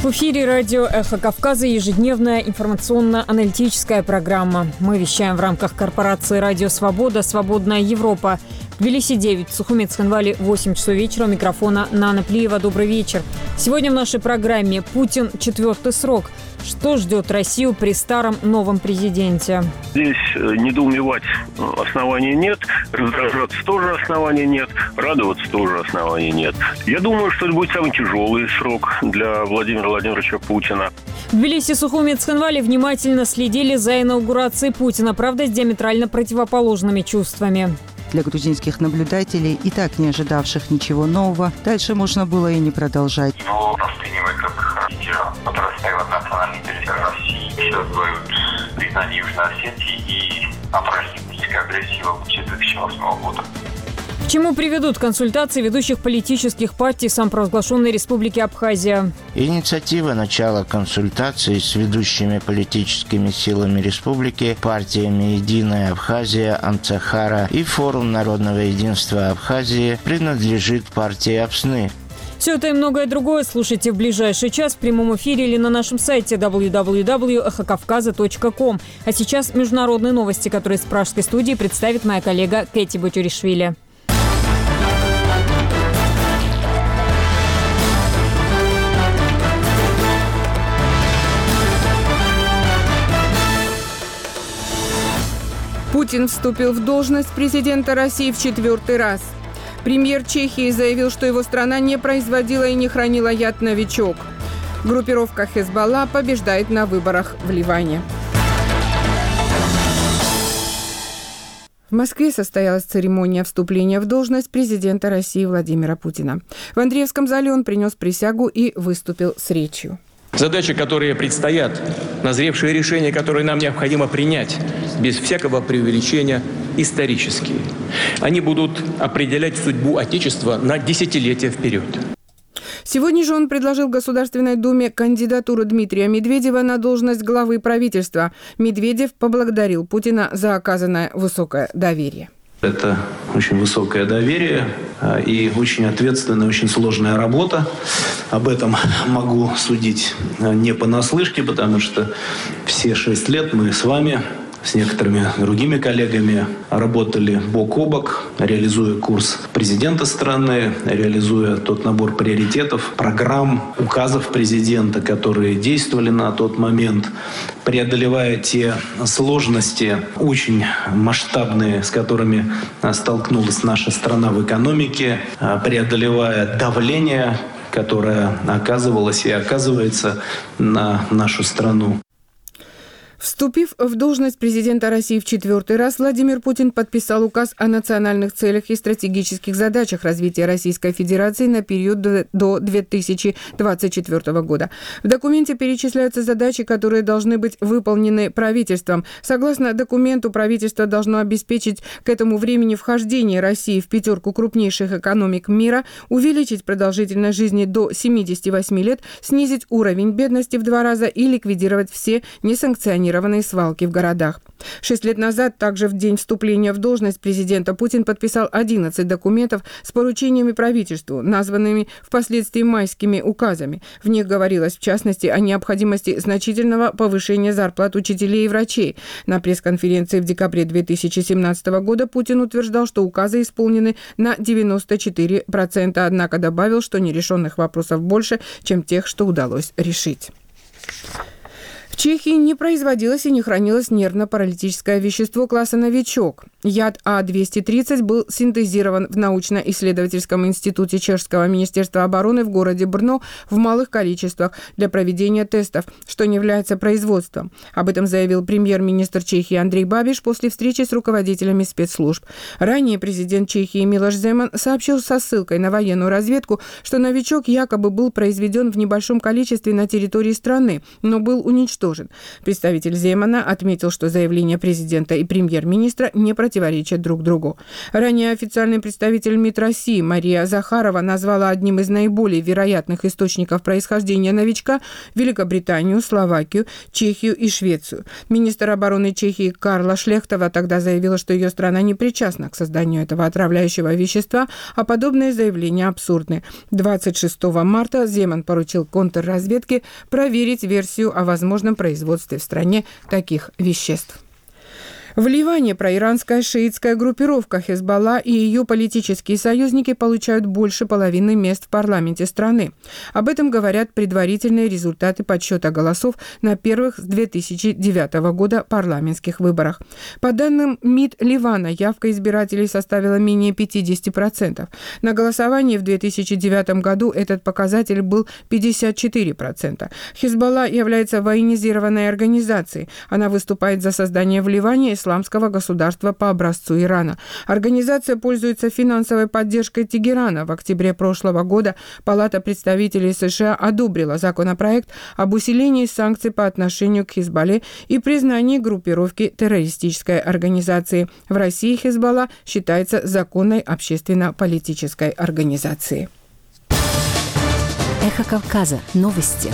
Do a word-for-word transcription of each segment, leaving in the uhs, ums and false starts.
В эфире радио «Эхо Кавказа» ежедневная информационно-аналитическая программа. Мы вещаем в рамках корпорации «Радио Свобода», «Свободная Европа». В Тбилиси девять, в Сухуме Цхинвале восемь часов вечера. У микрофона Нана Плиева. Добрый вечер. Сегодня в нашей программе «Путин. Четвертый срок». Что ждет Россию при старом новом президенте? Здесь недоумевать оснований нет, раздражаться тоже оснований нет, радоваться тоже оснований нет. Я думаю, что это будет самый тяжелый срок для Владимира Владимировича Путина. В Тбилиси, Сухуме и Цхинвале внимательно следили за инаугурацией Путина, правда, с диаметрально противоположными чувствами. Для грузинских наблюдателей, и так не ожидавших ничего нового, дальше можно было и не продолжать. Его воспринимают как лидера, который отстаивает национальные интересы России, требует признания Южной Осетии и отражения политической агрессии в августе две тысячи восьмого года. К чему приведут консультации ведущих политических партий самопровозглашенной Республики Абхазия? Инициатива начала консультаций с ведущими политическими силами республики, партиями «Единая Абхазия», «Амцахара» и Форум народного единства Абхазии принадлежит партии «Апсны». Все это и многое другое слушайте в ближайший час в прямом эфире или на нашем сайте дабл ю дабл ю дабл ю точка эхо кавказа точка ком. А сейчас международные новости, которые из пражской студии представит моя коллега Кэти Бутюришвили. Путин вступил в должность президента России в четвертый раз. Премьер Чехии заявил, что его страна не производила и не хранила яд «Новичок». Группировка Хезболла побеждает на выборах в Ливане. В Москве состоялась церемония вступления в должность президента России Владимира Путина. В Андреевском зале он принес присягу и выступил с речью. Задачи, которые предстоят, назревшие решения, которые нам необходимо принять, без всякого преувеличения, исторические. Они будут определять судьбу Отечества на десятилетия вперед. Сегодня же он предложил Государственной Думе кандидатуру Дмитрия Медведева на должность главы правительства. Медведев поблагодарил Путина за оказанное высокое доверие. Это очень высокое доверие и очень ответственная, очень сложная работа. Об этом могу судить не понаслышке, потому что все шесть лет мы с вами, с некоторыми другими коллегами работали бок о бок, реализуя курс президента страны, реализуя тот набор приоритетов, программ, указов президента, которые действовали на тот момент, преодолевая те сложности, очень масштабные, с которыми столкнулась наша страна в экономике, преодолевая давление, которое оказывалось и оказывается на нашу страну. Вступив в должность президента России в четвертый раз, Владимир Путин подписал указ о национальных целях и стратегических задачах развития Российской Федерации на период до две тысячи двадцать четвёртого года. В документе перечисляются задачи, которые должны быть выполнены правительством. Согласно документу, правительство должно обеспечить к этому времени вхождение России в пятерку крупнейших экономик мира, увеличить продолжительность жизни до семидесяти восьми лет, снизить уровень бедности в два раза и ликвидировать все несанкционированные свалки в городах. Шесть лет назад, также в день вступления в должность президента, Путин подписал одиннадцать документов с поручениями правительству, названными впоследствии майскими указами. В них говорилось, в частности, о необходимости значительного повышения зарплат учителей и врачей. На пресс-конференции в декабре две тысячи семнадцатого года Путин утверждал, что указы исполнены на девяносто четыре процента, однако добавил, что нерешенных вопросов больше, чем тех, что удалось решить. В Чехии не производилось и не хранилось нервно-паралитическое вещество класса «Новичок». Яд А двести тридцать был синтезирован в научно-исследовательском институте Чешского министерства обороны в городе Брно в малых количествах для проведения тестов, что не является производством. Об этом заявил премьер-министр Чехии Андрей Бабиш после встречи с руководителями спецслужб. Ранее президент Чехии Милош Земан сообщил со ссылкой на военную разведку, что «Новичок» якобы был произведен в небольшом количестве на территории страны, но был уничтожен уничтожен. Представитель Земана отметил, что заявления президента и премьер-министра не противоречат друг другу. Ранее официальный представитель МИД России Мария Захарова назвала одним из наиболее вероятных источников происхождения новичка Великобританию, Словакию, Чехию и Швецию. Министр обороны Чехии Карла Шлехтова тогда заявила, что ее страна не причастна к созданию этого отравляющего вещества, а подобные заявления абсурдны. двадцать шестого марта Земан поручил контрразведке проверить версию о возможном производстве в стране таких веществ. В Ливане проиранская шиитская группировка Хезболла и ее политические союзники получают больше половины мест в парламенте страны. Об этом говорят предварительные результаты подсчета голосов на первых с две тысячи девятого года парламентских выборах. По данным МИД Ливана, явка избирателей составила менее пятьдесят процентов. На голосовании в две тысячи девятом году этот показатель был пятьдесят четыре процента. Хезболла является военизированной организацией. Она выступает за создание в Ливане исламского государства по образцу Ирана. Организация пользуется финансовой поддержкой Тегерана. В октябре прошлого года Палата представителей США одобрила законопроект об усилении санкций по отношению к Хезболле и признании группировки террористической организации. В России Хезболла считается законной общественно-политической организацией. Эхо Кавказа. Новости.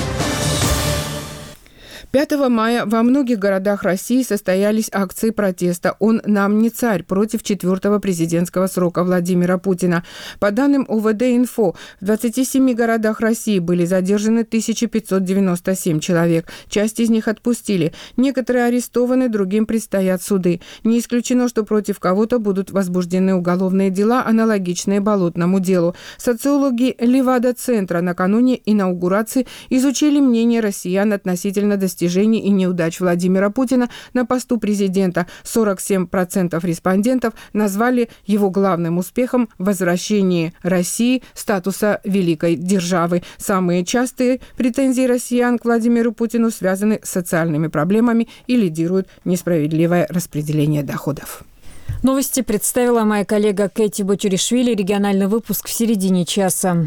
пятого мая во многих городах России состоялись акции протеста «Он нам не царь» против четвертого президентского срока Владимира Путина. По данным о вэ дэ-инфо, в двадцати семи городах России были задержаны тысяча пятьсот девяносто семь человек. Часть из них отпустили. Некоторые арестованы, другим предстоят суды. Не исключено, что против кого-то будут возбуждены уголовные дела, аналогичные Болотному делу. Социологи Левада-центра накануне инаугурации изучили мнение россиян относительно достижений и неудач Владимира Путина на посту президента. сорок семь процентов респондентов назвали его главным успехом возвращение России статуса великой державы. Самые частые претензии россиян к Владимиру Путину связаны с социальными проблемами и лидирует несправедливое распределение доходов. Новости представила моя коллега Кэти Бочуришвили. Региональный выпуск в середине часа.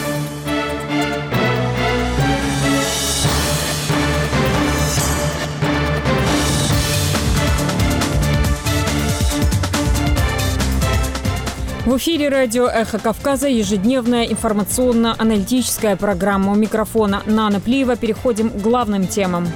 В эфире радио «Эхо Кавказа» ежедневная информационно-аналитическая программа. У микрофона Нана Плиева. Переходим к главным темам.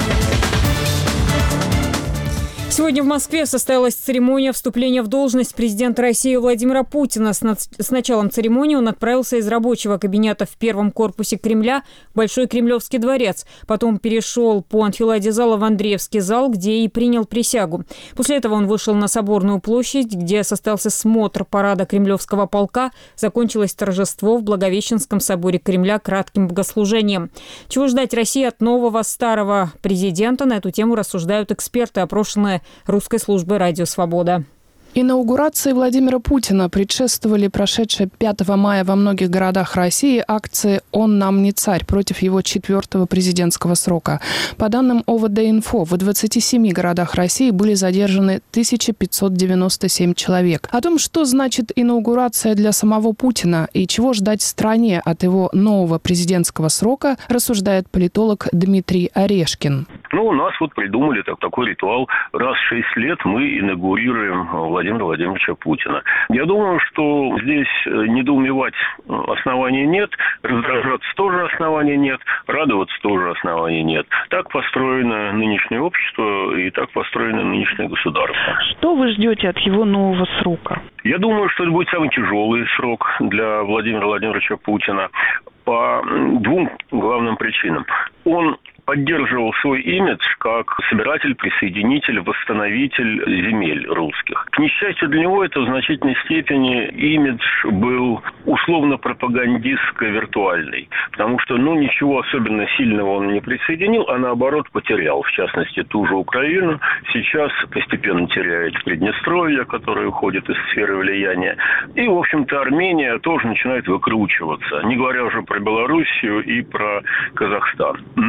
Сегодня в Москве состоялась церемония вступления в должность президента России Владимира Путина. С началом церемонии он отправился из рабочего кабинета в первом корпусе Кремля в Большой Кремлевский дворец. Потом перешел по анфиладе зала в Андреевский зал, где и принял присягу. После этого он вышел на Соборную площадь, где состоялся смотр парада Кремлевского полка. Закончилось торжество в Благовещенском соборе Кремля кратким богослужением. Чего ждать России от нового старого президента? На эту тему рассуждают эксперты, опрошенные русской службы «Радио Свобода». Инаугурации Владимира Путина предшествовали прошедшие пятого мая во многих городах России акции «Он нам не царь» против его четвертого президентского срока. По данным о вэ дэ-инфо, в двадцати семи городах России были задержаны тысяча пятьсот девяносто семь человек. О том, что значит инаугурация для самого Путина и чего ждать стране от его нового президентского срока, рассуждает политолог Дмитрий Орешкин. Ну, у нас вот придумали так, такой ритуал. Раз в шесть лет мы инаугурируем Владимира Владимировича Путина. Я думаю, что здесь недоумевать оснований нет, раздражаться тоже оснований нет, радоваться тоже оснований нет. Так построено нынешнее общество и так построено нынешнее государство. Что вы ждете от его нового срока? Я думаю, что это будет самый тяжелый срок для Владимира Владимировича Путина по двум главным причинам. Он поддерживал свой имидж как собиратель, присоединитель, восстановитель земель русских. К несчастью для него, это в значительной степени имидж был условно-пропагандистско-виртуальный. Потому что, ну, ничего особенно сильного он не присоединил, а наоборот потерял. В частности, ту же Украину. Сейчас постепенно теряет Приднестровье, которое уходит из сферы влияния. И, в общем-то, Армения тоже начинает выкручиваться. Не говоря уже про Белоруссию и про Казахстан. Но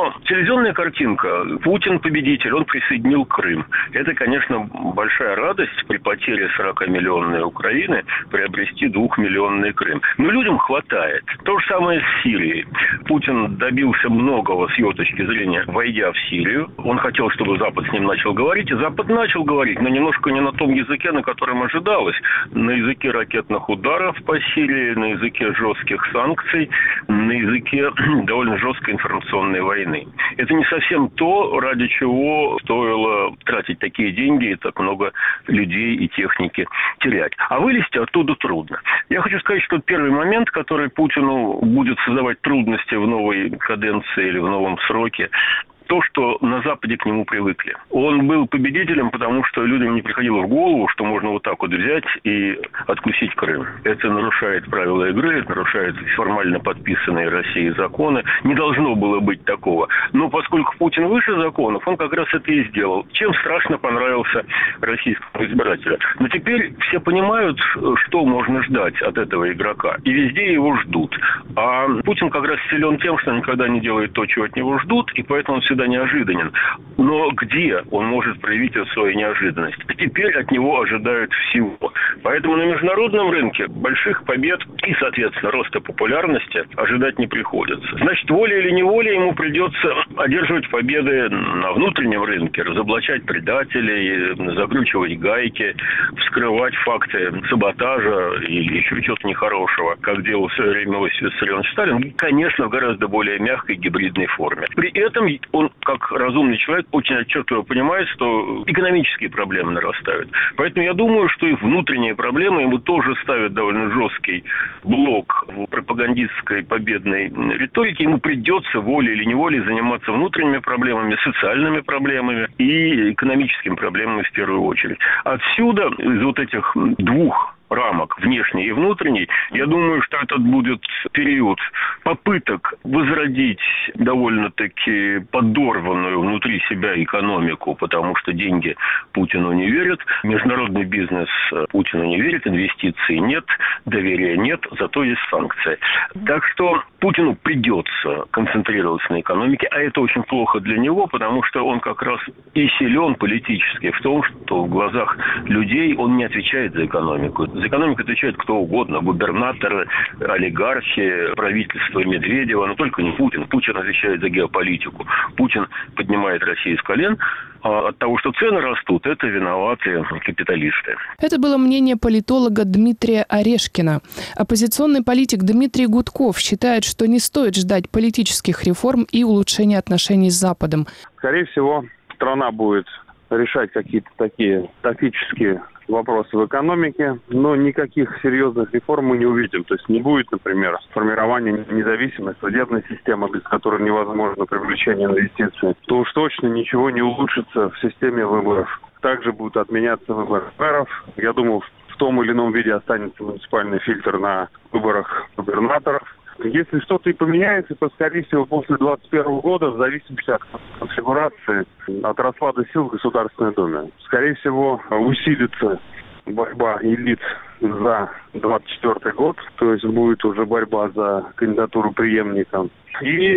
Но телевизионная картинка, Путин победитель, он присоединил Крым. Это, конечно, большая радость при потере сорокамиллионной Украины приобрести двухмиллионный Крым. Но людям хватает. То же самое с Сирией. Путин добился многого с его точки зрения, войдя в Сирию. Он хотел, чтобы Запад с ним начал говорить, и Запад начал говорить, но немножко не на том языке, на котором ожидалось. На языке ракетных ударов по Сирии, на языке жестких санкций, на языке довольно жесткой информационной войны. Это не совсем то, ради чего стоило тратить такие деньги и так много людей и техники терять. А вылезти оттуда трудно. Я хочу сказать, что первый момент, который Путину будет создавать трудности в новой каденции или в новом сроке, то, что на Западе к нему привыкли. Он был победителем, потому что людям не приходило в голову, что можно вот так вот взять и откусить Крым. Это нарушает правила игры, это нарушает формально подписанные Россией законы. Не должно было быть такого. Но поскольку Путин выше законов, он как раз это и сделал. Чем страшно понравился российскому избирателю. Но теперь все понимают, что можно ждать от этого игрока. И везде его ждут. А Путин как раз силен тем, что никогда не делает то, чего от него ждут, и поэтому он всегда неожиданен. Но где он может проявить свою неожиданность? Теперь от него ожидают всего. Поэтому на международном рынке больших побед и, соответственно, роста популярности ожидать не приходится. Значит, волей или неволей ему придется одерживать победы на внутреннем рынке, разоблачать предателей, закручивать гайки, вскрывать факты саботажа или еще чего-то нехорошего, как делал в свое время Иосиф Виссарионович Сталин, конечно, в гораздо более мягкой гибридной форме. При этом он, как разумный человек, очень отчетливо понимает, что экономические проблемы нарастают. Поэтому я думаю, что и внутренние проблемы ему тоже ставят довольно жесткий блок в пропагандистской победной риторике. Ему придется волей или неволей заниматься внутренними проблемами, социальными проблемами и экономическими проблемами в первую очередь. Отсюда, из вот этих двух рамок, внешней и внутренней, я думаю, что этот будет период попыток возродить довольно-таки подорванную внутри себя экономику, потому что деньги Путину не верят, международный бизнес Путину не верит, инвестиций нет, доверия нет, зато есть санкции. Так что Путину придется концентрироваться на экономике, а это очень плохо для него, потому что он как раз и силен политически в том, что в глазах людей он не отвечает за экономику. За экономику отвечает кто угодно. Губернаторы, олигархи, правительство Медведева. Но только не Путин. Путин отвечает за геополитику. Путин поднимает Россию с колен. А от того, что цены растут, это виноваты капиталисты. Это было мнение политолога Дмитрия Орешкина. Оппозиционный политик Дмитрий Гудков считает, что не стоит ждать политических реформ и улучшения отношений с Западом. Скорее всего, страна будет решать какие-то такие тактические вопросы в экономике, но никаких серьезных реформ мы не увидим. То есть не будет, например, формирования независимой судебной системы, без которой невозможно привлечение инвестиций. То уж точно ничего не улучшится в системе выборов. Также будут отменяться выборы мэров. Я думаю, в том или ином виде останется муниципальный фильтр на выборах губернаторов. Если что-то и поменяется, то, скорее всего, после двадцать первого года, в зависимости от конфигурации, от расклада сил в Государственной Думе, скорее всего, усилится борьба элит за двадцать четвёртый год, то есть будет уже борьба за кандидатуру преемника. И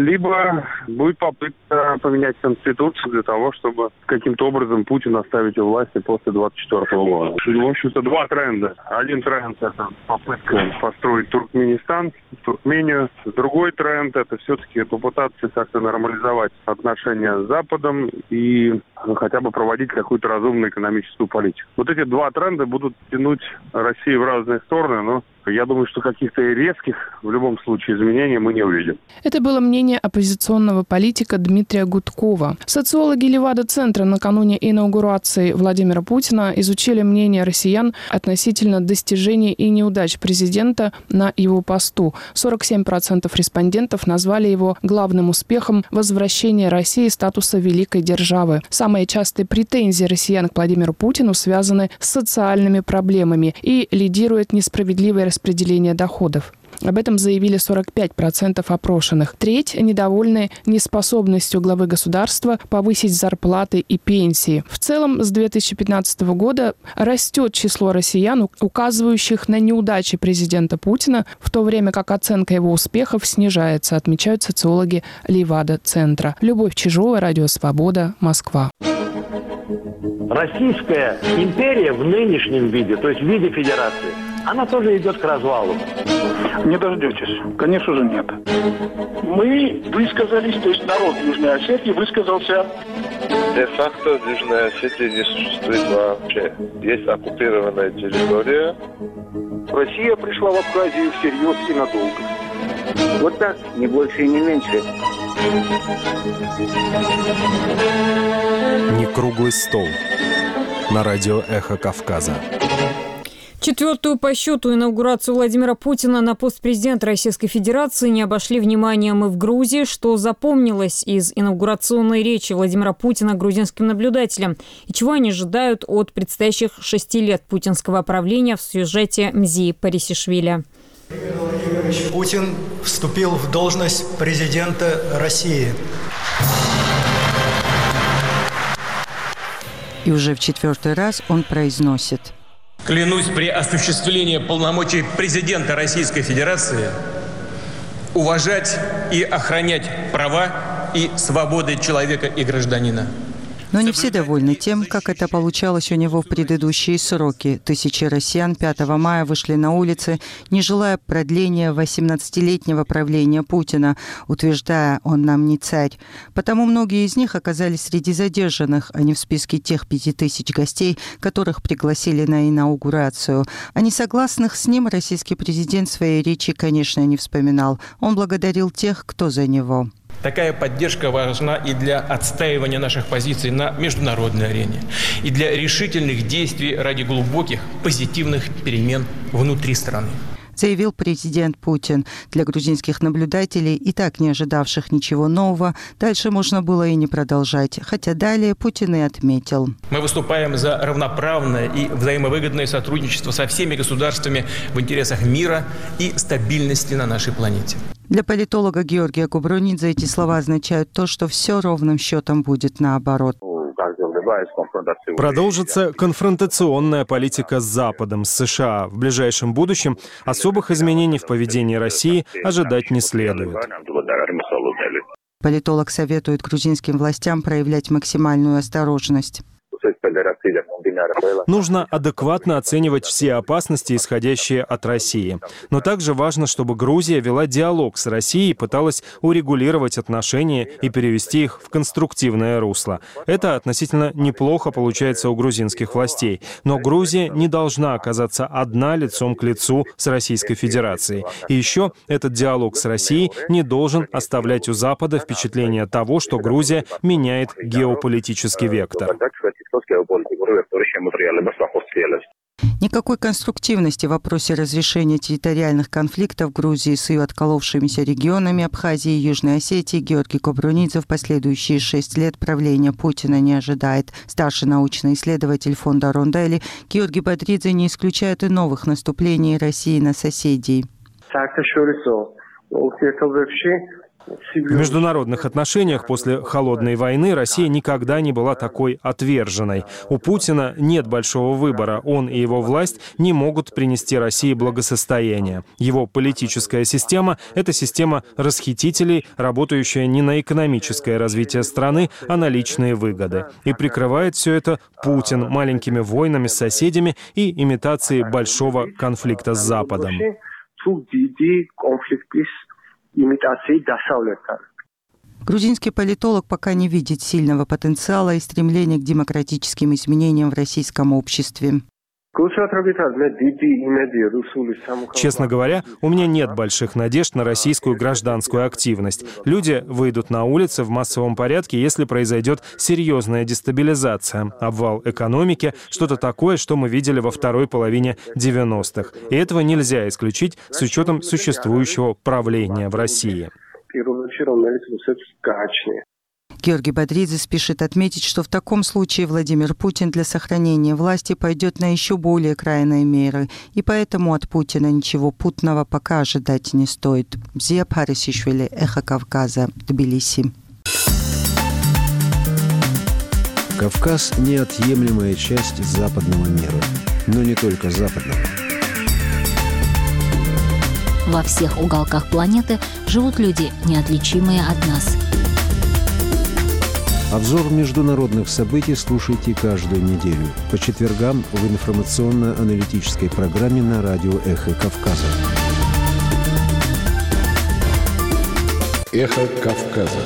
либо будет попытка поменять Конституцию для того, чтобы каким-то образом Путин оставить у власти после двадцать четвёртого года. В общем-то, два тренда. Один тренд – это попытка построить Туркменистан, Туркмению. Другой тренд – это все-таки попытаться как-то нормализовать отношения с Западом и хотя бы проводить какую-то разумную экономическую политику. Вот эти два тренда будут тянуть Россию в разные стороны, но я думаю, что каких-то резких, в любом случае, изменений мы не увидим. Это было мнение оппозиционного политика Дмитрия Гудкова. Социологи Левада-центра накануне инаугурации Владимира Путина изучили мнение россиян относительно достижений и неудач президента на его посту. сорок семь процентов респондентов назвали его главным успехом возвращения России статуса великой державы. Самые частые претензии россиян к Владимиру Путину связаны с социальными проблемами и лидирует несправедливое распределение доходов. Об этом заявили сорок пять процентов опрошенных. Треть недовольны неспособностью главы государства повысить зарплаты и пенсии. В целом, с две тысячи пятнадцатого года растет число россиян, указывающих на неудачи президента Путина, в то время как оценка его успехов снижается, отмечают социологи Левада-центра. Любовь Чижова, Радио Свобода, Москва. Российская империя в нынешнем виде, то есть в виде федерации, она тоже идет к развалу. Не дождетесь. Конечно же, нет. Мы высказались, то есть народ Южной Осетии высказался. Де-факто Южная Осетия не существует вообще. Есть оккупированная территория. Россия пришла в Абхазию всерьез и надолго. Вот так, не больше и не меньше. Не круглый стол. На радио «Эхо Кавказа». Четвертую по счету инаугурацию Владимира Путина на пост президента Российской Федерации не обошли вниманием и в Грузии, что запомнилось из инаугурационной речи Владимира Путина грузинским наблюдателям и чего они ожидают от предстоящих шести лет путинского правления в сюжете Мзии Парисишвили. Путин вступил в должность президента России. И уже в четвертый раз он произносит: «Клянусь при осуществлении полномочий президента Российской Федерации уважать и охранять права и свободы человека и гражданина». Но не все довольны тем, как это получалось у него в предыдущие сроки. Тысячи россиян пятого мая вышли на улицы, не желая продления восемнадцатилетнего правления Путина, утверждая: «Он нам не царь». Потому многие из них оказались среди задержанных, а не в списке тех пяти тысяч гостей, которых пригласили на инаугурацию. О несогласных с ним российский президент в своей речи, конечно, не вспоминал. Он благодарил тех, кто за него. Такая поддержка важна и для отстаивания наших позиций на международной арене, и для решительных действий ради глубоких позитивных перемен внутри страны, заявил президент Путин. Для грузинских наблюдателей, и так не ожидавших ничего нового, дальше можно было и не продолжать. Хотя далее Путин и отметил: мы выступаем за равноправное и взаимовыгодное сотрудничество со всеми государствами в интересах мира и стабильности на нашей планете. Для политолога Георгия Кубрунидзе эти слова означают то, что все ровным счетом будет наоборот. Продолжится конфронтационная политика с Западом, с США. В ближайшем будущем особых изменений в поведении России ожидать не следует. Политолог советует грузинским властям проявлять максимальную осторожность. Нужно адекватно оценивать все опасности, исходящие от России. Но также важно, чтобы Грузия вела диалог с Россией и пыталась урегулировать отношения и перевести их в конструктивное русло. Это относительно неплохо получается у грузинских властей. Но Грузия не должна оказаться одна лицом к лицу с Российской Федерацией. И еще этот диалог с Россией не должен оставлять у Запада впечатление того, что Грузия меняет геополитический вектор. Никакой конструктивности в вопросе разрешения территориальных конфликтов в Грузии с ее отколовшимися регионами Абхазии и Южной Осетии Георгий Кубрунидзе в последующие шесть лет правления Путина не ожидает. Старший научный исследователь фонда Ронделли Георгий Бодридзе не исключает и новых наступлений России на соседей. В международных отношениях после холодной войны Россия никогда не была такой отверженной. У Путина нет большого выбора. Он и его власть не могут принести России благосостояние. Его политическая система — это система расхитителей, работающая не на экономическое развитие страны, а на личные выгоды. И прикрывает все это Путин маленькими войнами с соседями и имитацией большого конфликта с Западом. Грузинский политолог пока не видит сильного потенциала и стремления к демократическим изменениям в российском обществе. Честно говоря, у меня нет больших надежд на российскую гражданскую активность. Люди выйдут на улицы в массовом порядке, если произойдет серьезная дестабилизация, обвал экономики, что-то такое, что мы видели во второй половине девяностых. И этого нельзя исключить с учетом существующего правления в России. Георгий Бодридзе спешит отметить, что в таком случае Владимир Путин для сохранения власти пойдет на еще более крайние меры, и поэтому от Путина ничего путного пока ожидать не стоит. Зия Парисишвили, Эхо Кавказа, Тбилиси. Кавказ – неотъемлемая часть западного мира, но не только западного. Во всех уголках планеты живут люди, неотличимые от нас. Обзор международных событий слушайте каждую неделю по четвергам в информационно-аналитической программе на радио «Эхо Кавказа». «Эхо Кавказа».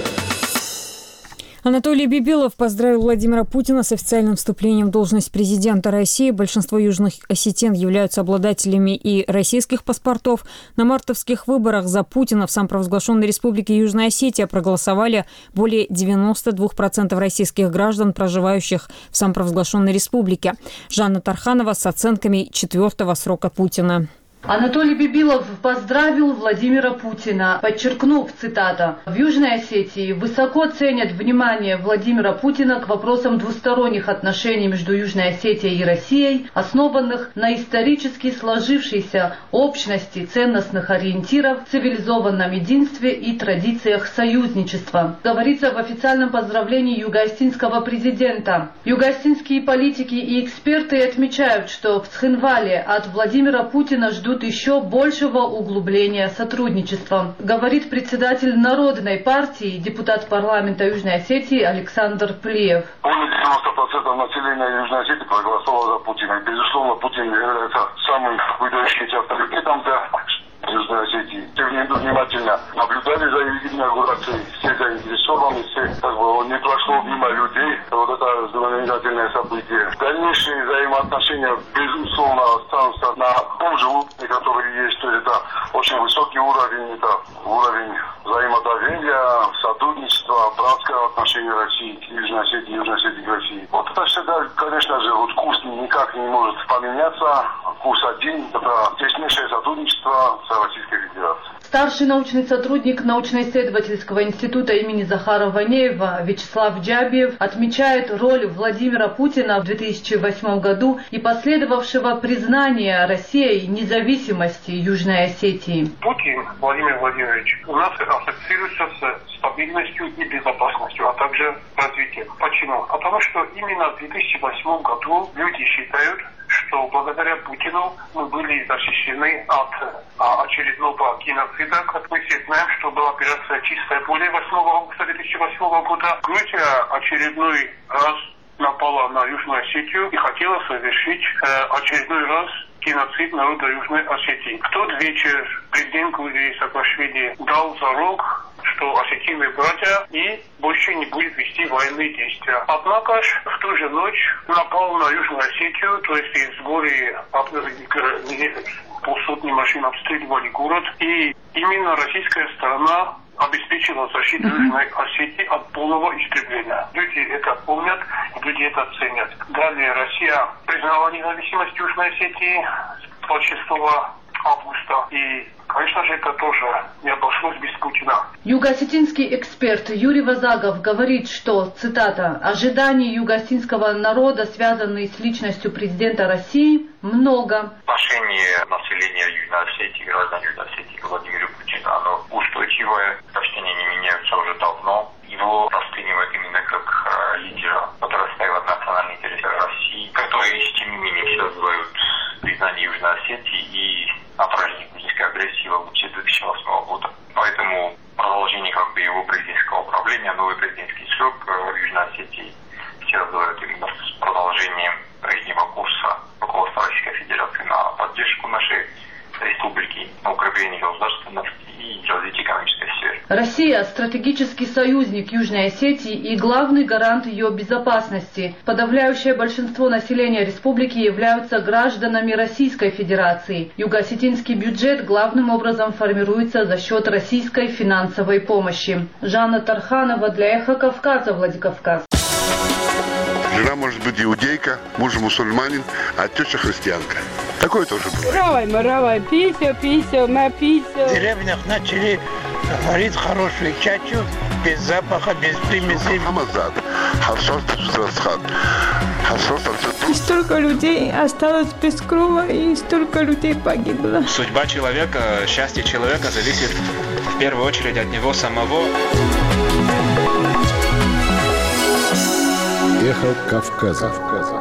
Анатолий Бибилов поздравил Владимира Путина с официальным вступлением в должность президента России. Большинство южных осетин являются обладателями и российских паспортов. На мартовских выборах за Путина в самопровозглашенной республике Южная Осетия проголосовали более девяноста двух процентов российских граждан, проживающих в самопровозглашенной республике. Жанна Тарханова с оценками четвертого срока Путина. Анатолий Бибилов поздравил Владимира Путина, подчеркнув, цитата, «В Южной Осетии высоко ценят внимание Владимира Путина к вопросам двусторонних отношений между Южной Осетией и Россией, основанных на исторически сложившейся общности ценностных ориентиров, цивилизованном единстве и традициях союзничества», говорится в официальном поздравлении юго-осетинского президента. Юго-осетинские политики и эксперты отмечают, что в Цхинвале от Владимира Путина ждут еще большего углубления сотрудничества, говорит председатель Народной партии, депутат парламента Южной Осетии Александр Плиев. Более девяноста процентов населения Южной Осетии проголосовало за Путина. Безусловно, Путин является самым выдающимся авторитетом для Южной Осетии. Все внимательно наблюдали за инаугурацией, все заинтересованы, все, как бы, не прошло мимо людей. Вот это знаменательное событие. Дальнейшие взаимоотношения, безусловно, останутся на том же уровне, который есть. То есть это очень высокий уровень, это уровень взаимодоверия, сотрудничества, братского отношения России к Южной Осетии, Южной Осетии к России. Вот это всегда, конечно же, вот курс никак не может поменяться. Курс один – это теснейшее сотрудничество с Российской Федерацией. Старший научный сотрудник научно-исследовательского института имени Захара Ванеева Вячеслав Джабиев отмечает роль Владимира Путина в две тысячи восьмом году и последовавшего признания Россией независимости Южной Осетии. Путин Владимир Владимирович у нас ассоциируется с стабильностью и безопасностью, а также развитием. Почему? Потому что именно в две тысячи восьмом году люди считают, что благодаря Путину мы были защищены от а, очередного геноцида. Как мы все знаем, что была операция «Чистое поле» восьмого августа две тысячи восьмого года. Грузия очередной раз напала на Южную Осетию и хотела совершить э, очередной раз геноцид народа Южной Осетии. В тот вечер президент Грузии Саакашвили дал зарок, что осетины братья и больше не будет вести военные действия. Однако ж в ту же ночь напал на Южную Осетию, то есть из более полсотни машин обстреливали город, и именно российская сторона обеспечила защиту Южной Осетии от полного истребления. Люди это помнят, люди это ценят. Далее Россия признала независимость Южной Осетии двадцать шестого августа. И, конечно же, это тоже не обошлось без Путина. Юго-осетинский эксперт Юрий Вазагов говорит, что, цитата, «ожиданий юго-осетинского народа, связанные с личностью президента России, много». Отношение населения Южной Осетии, граждан Южной Осетии к Владимиру Путину, оно устойчивое, почти не меняется уже давно. Его расценивают именно как э, лидера, который отстаивает национальные интересы России, которые, тем не менее, все называют признание Южной Осетии и отражение политической агрессии в августе две тысячи восьмого года. Поэтому продолжение как бы его президентского управления, новый президентский срок в Южной Осетии все называют именно с продолжением прежнего курса руководства Российской Федерации на поддержку нашей республики, на укрепление государственности и развитие экономической сферы. Россия – стратегический союзник Южной Осетии и главный гарант ее безопасности. Подавляющее большинство населения республики являются гражданами Российской Федерации. Юго-осетинский бюджет главным образом формируется за счет российской финансовой помощи. Жанна Тарханова для «Эхо Кавказа», Владикавказ. Жена может быть иудейка, муж мусульманин, а теща христианка. Такое тоже бывает. Равай, маравай, пися, пися, на пися. В деревнях начали говорить хорошую чачу, без запаха, без примесей. И столько людей осталось без крова, и столько людей погибло. Судьба человека, счастье человека зависит в первую очередь от него самого. Эхо Кавказа.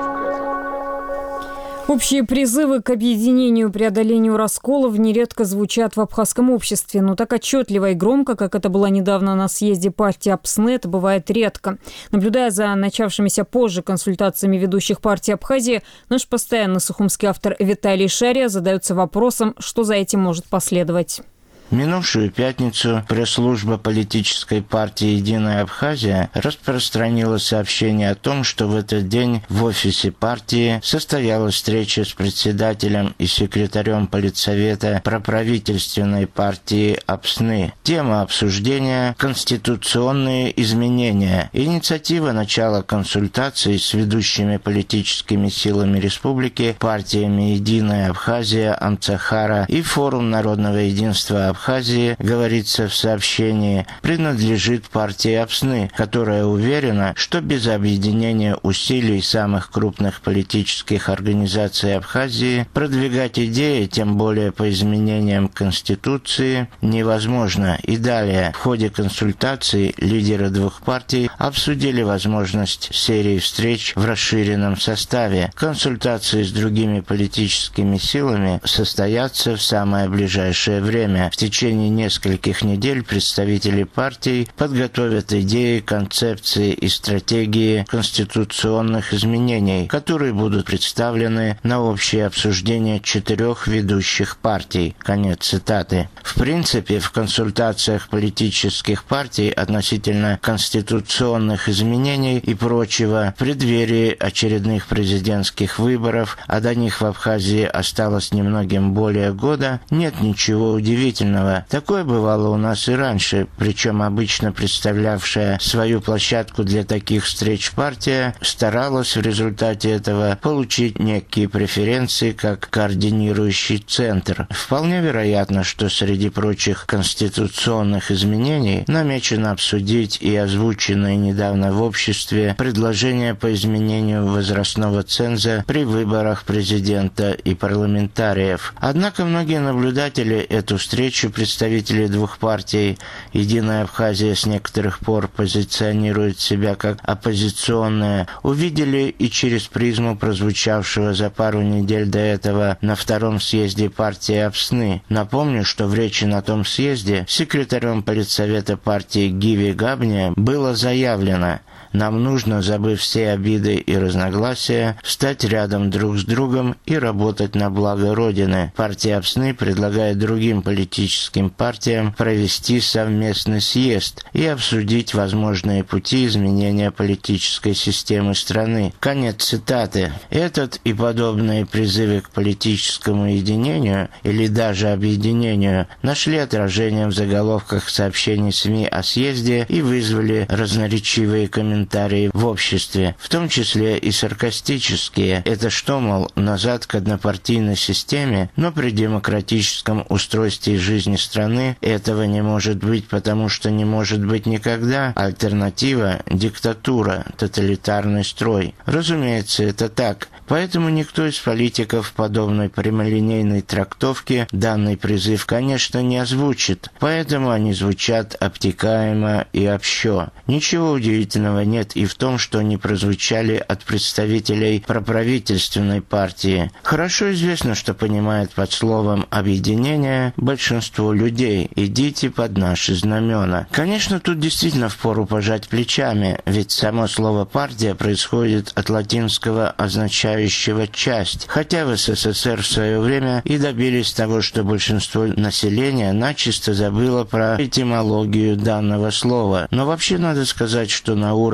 Общие призывы к объединению и преодолению расколов нередко звучат в абхазском обществе, но так отчетливо и громко, как это было недавно на съезде партии Апсны, это бывает редко. Наблюдая за начавшимися позже консультациями ведущих партий Абхазии, наш постоянный сухумский автор Виталий Шария задается вопросом, что за этим может последовать. Минувшую пятницу пресс-служба политической партии «Единая Абхазия» распространила сообщение о том, что в этот день в офисе партии состоялась встреча с председателем и секретарем политсовета проправительственной партии Апсны. Тема обсуждения – конституционные изменения. Инициатива начала консультаций с ведущими политическими силами республики, партиями «Единая Абхазия», «Амцахара» и Форум народного единства Абхазии Абхазии, говорится в сообщении, принадлежит партии Апсны, которая уверена, что без объединения усилий самых крупных политических организаций Абхазии продвигать идеи, тем более по изменениям Конституции, невозможно. И далее, в ходе консультаций лидеры двух партий обсудили возможность серии встреч в расширенном составе. Консультации с другими политическими силами состоятся в самое ближайшее время. В В течение нескольких недель представители партий подготовят идеи, концепции и стратегии конституционных изменений, которые будут представлены на общее обсуждение четырех ведущих партий. Конец цитаты. В принципе, в консультациях политических партий относительно конституционных изменений и прочего в преддверии очередных президентских выборов, а до них в Абхазии осталось немногим более года, нет ничего удивительного. Такое бывало у нас и раньше, причем обычно представлявшая свою площадку для таких встреч партия старалась в результате этого получить некие преференции как координирующий центр. Вполне вероятно, что среди прочих конституционных изменений намечено обсудить и озвученные недавно в обществе предложения по изменению возрастного ценза при выборах президента и парламентариев. Однако многие наблюдатели эту встречу представители двух партий «Единая Абхазия» с некоторых пор позиционирует себя как оппозиционная, увидели и через призму прозвучавшего за пару недель до этого на втором съезде партии Апсны. Напомню, что в речи на том съезде секретарем политсовета партии Гиви Габния было заявлено: нам нужно, забыв все обиды и разногласия, встать рядом друг с другом и работать на благо Родины. Партия Апсны предлагает другим политическим партиям провести совместный съезд и обсудить возможные пути изменения политической системы страны. Конец цитаты. Этот и подобные призывы к политическому единению или даже объединению нашли отражение в заголовках сообщений СМИ о съезде и вызвали разноречивые комментарии в обществе, в том числе и саркастические. Это что, мол, назад к однопартийной системе, но при демократическом устройстве жизни страны этого не может быть, потому что не может быть никогда. Альтернатива – диктатура, тоталитарный строй. Разумеется, это так. Поэтому никто из политиков подобной прямолинейной трактовки данный призыв, конечно, не озвучит. Поэтому они звучат обтекаемо и общо. Ничего удивительного нет и в том, что они прозвучали от представителей проправительственной партии. Хорошо известно, что понимает под словом «объединение» большинство людей. Идите под наши знамена. Конечно, тут действительно впору пожать плечами, ведь само слово «партия» происходит от латинского означающего «часть», хотя в СССР в свое время и добились того, что большинство населения начисто забыло про этимологию данного слова. Но вообще надо сказать, что на уровне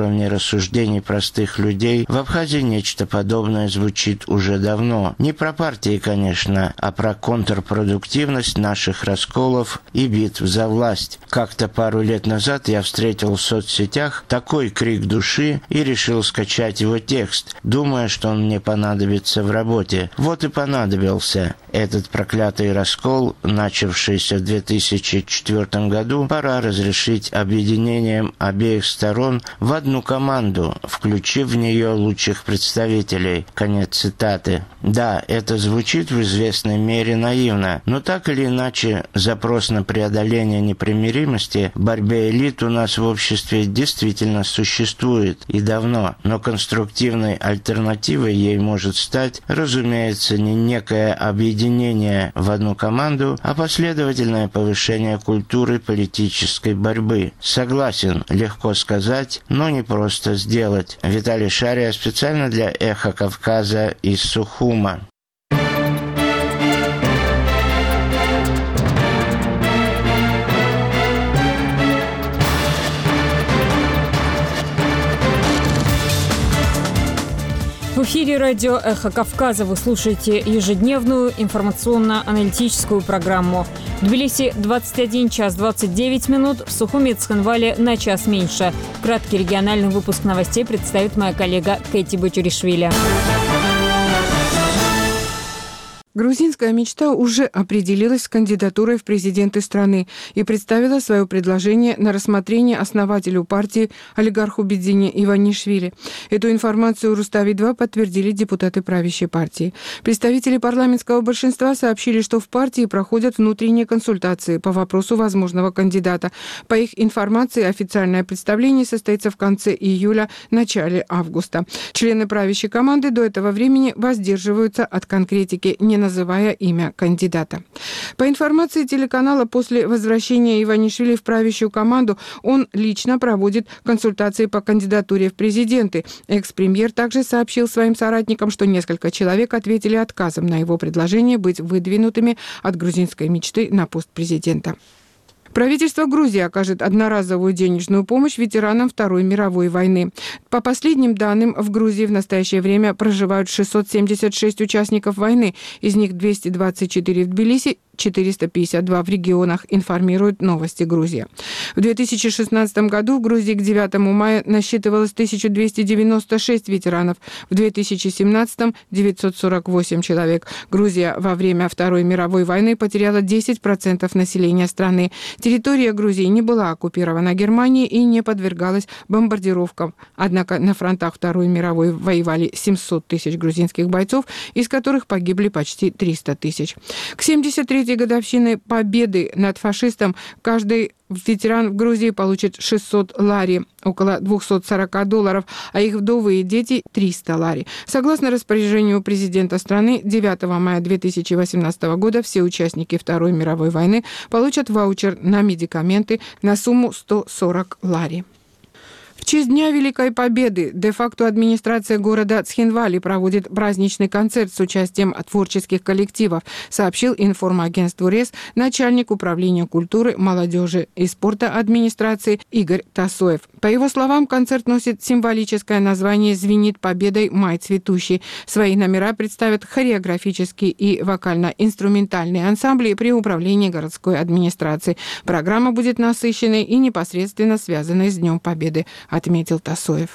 уровне рассуждений простых людей в Абхазии нечто подобное звучит уже давно. Не про партии, конечно, а про контрпродуктивность наших расколов и битв за власть. Как-то пару лет назад я встретил в соцсетях такой крик души и решил скачать его текст, думая, что он мне понадобится в работе. Вот и понадобился. Этот проклятый раскол, начавшийся в две тысячи четвёртом году, пора разрешить объединением обеих сторон в одну команду, включив в нее лучших представителей. Конец цитаты. Да, это звучит в известной мере наивно, но так или иначе запрос на преодоление непримиримости в борьбе элит у нас в обществе действительно существует и давно, но конструктивной альтернативой ей может стать, разумеется, не некое объединение в одну команду, а последовательное повышение культуры политической борьбы. Согласен, легко сказать, но не просто сделать. Виталий Шария специально для «Эхо Кавказа» из Сухума. В эфире радио «Эхо Кавказа» вы слушаете ежедневную информационно-аналитическую программу. В Тбилиси двадцать один час двадцать девять минут, в Сухуми и Цхинвале на час меньше. Краткий региональный выпуск новостей представит моя коллега Кэти Бачуришвили. Грузинская мечта уже определилась с кандидатурой в президенты страны и представила свое предложение на рассмотрение основателю партии олигарху Бедзине Иванишвили. Эту информацию Рустави-два подтвердили депутаты правящей партии. Представители парламентского большинства сообщили, что в партии проходят внутренние консультации по вопросу возможного кандидата. По их информации, официальное представление состоится в конце июля, начале августа. Члены правящей команды до этого времени воздерживаются от конкретики, не называя имя кандидата. По информации телеканала, после возвращения Иванишвили в правящую команду он лично проводит консультации по кандидатуре в президенты. Экс-премьер также сообщил своим соратникам, что несколько человек ответили отказом на его предложение быть выдвинутыми от грузинской мечты на пост президента. Правительство Грузии окажет одноразовую денежную помощь ветеранам Второй мировой войны. По последним данным, в Грузии в настоящее время проживают шестьсот семьдесят шесть участников войны, из них двести двадцать четыре в Тбилиси, четыреста пятьдесят два в регионах, информируют «Новости Грузии». В две тысячи шестнадцатом году в Грузии к девятому мая насчитывалось тысяча двести девяносто шесть ветеранов, в две тысячи семнадцатом – девятьсот сорок восемь человек. Грузия во время Второй мировой войны потеряла десять процентов населения страны. Территория Грузии не была оккупирована Германией и не подвергалась бомбардировкам. Однако на фронтах Второй мировой воевали семьсот тысяч грузинских бойцов, из которых погибли почти триста тысяч. К семьдесят третьей годовщины победы над фашистом каждый ветеран в Грузии получит шестьсот лари, около двести сорок долларов, а их вдовы и дети – триста лари. Согласно распоряжению президента страны, девятого мая две тысячи восемнадцатого года все участники Второй мировой войны получат ваучер на медикаменты на сумму сто сорок лари. В честь Дня Великой Победы де-факто администрация города Цхинвали проводит праздничный концерт с участием творческих коллективов, сообщил информагентству РЕС начальник управления культуры, молодежи и спорта администрации Игорь Тасоев. По его словам, концерт носит символическое название «Звенит победой май цветущий». Свои номера представят хореографические и вокально-инструментальные ансамбли при управлении городской администрации. Программа будет насыщенной и непосредственно связанной с Днем Победы, отметил Тасоев.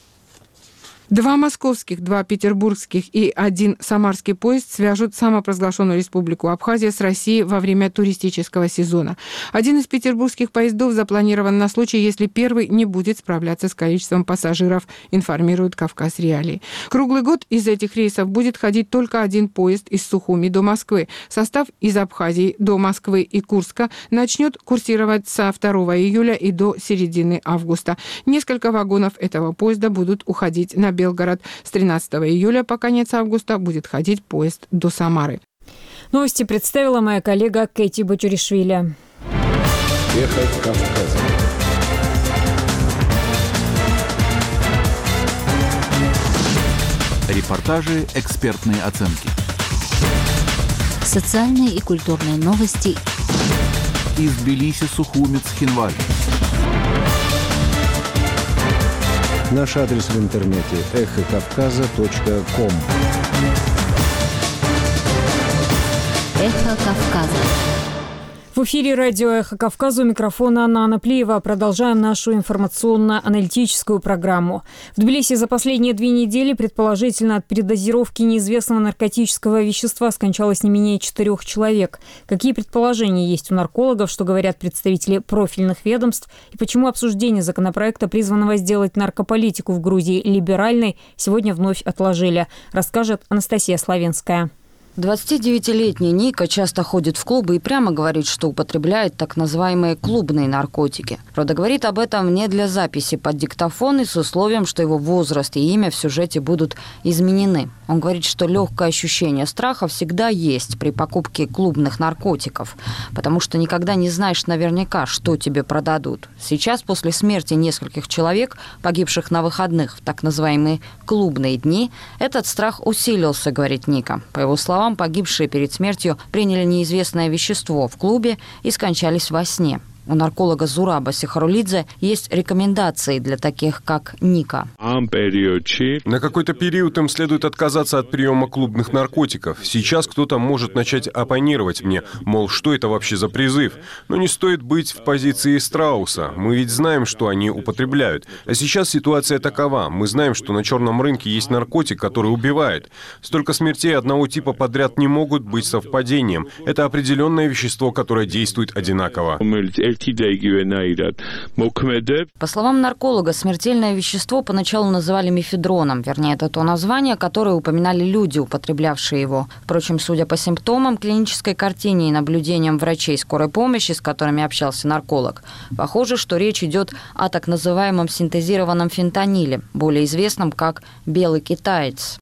Два московских, два петербургских и один самарский поезд свяжут самопровозглашенную республику Абхазия с Россией во время туристического сезона. Один из петербургских поездов запланирован на случай, если первый не будет справляться с количеством пассажиров, информирует Кавказ Реалии. Круглый год из этих рейсов будет ходить только один поезд из Сухуми до Москвы. Состав из Абхазии до Москвы и Курска начнет курсировать со второго июля и до середины августа. Несколько вагонов этого поезда будут уходить на Белгород. С тринадцатого июля по конец августа будет ходить поезд до Самары. Новости представила моя коллега Кэти Бачуришвили. Эхо Кавказа. Репортажи, экспертные оценки. Социальные и культурные новости. Из Тбилиси, Сухуми, Цхинвали. Наш адрес в интернете эхо кавказа точка ком. Эхо Кавказа. В эфире радио «Эхо Кавказа», у микрофона Анна Анаплиева. Продолжаем нашу информационно-аналитическую программу. В Тбилиси за последние две недели предположительно от передозировки неизвестного наркотического вещества скончалось не менее четырех человек. Какие предположения есть у наркологов, что говорят представители профильных ведомств, и почему обсуждение законопроекта, призванного сделать наркополитику в Грузии либеральной, сегодня вновь отложили, расскажет Анастасия Славенская. двадцатидевятилетний Ника часто ходит в клубы и прямо говорит, что употребляет так называемые клубные наркотики. Правда, говорит об этом не для записи под диктофон и с условием, что его возраст и имя в сюжете будут изменены. Он говорит, что легкое ощущение страха всегда есть при покупке клубных наркотиков, потому что никогда не знаешь наверняка, что тебе продадут. Сейчас, после смерти нескольких человек, погибших на выходных в так называемые клубные дни, этот страх усилился, говорит Ника. По его словам, погибшие перед смертью приняли неизвестное вещество в клубе и скончались во сне. У нарколога Зураба Сихарулидзе есть рекомендации для таких, как Ника. На какой-то период им следует отказаться от приема клубных наркотиков. Сейчас кто-то может начать оппонировать мне, мол, что это вообще за призыв? Но не стоит быть в позиции страуса. Мы ведь знаем, что они употребляют. А сейчас ситуация такова. Мы знаем, что на черном рынке есть наркотик, который убивает. Столько смертей одного типа подряд не могут быть совпадением. Это определенное вещество, которое действует одинаково. По словам нарколога, смертельное вещество поначалу называли мефедроном, вернее, это то название, которое упоминали люди, употреблявшие его. Впрочем, судя по симптомам, клинической картине и наблюдениям врачей скорой помощи, с которыми общался нарколог, похоже, что речь идет о так называемом синтезированном фентаниле, более известном как белый китаец.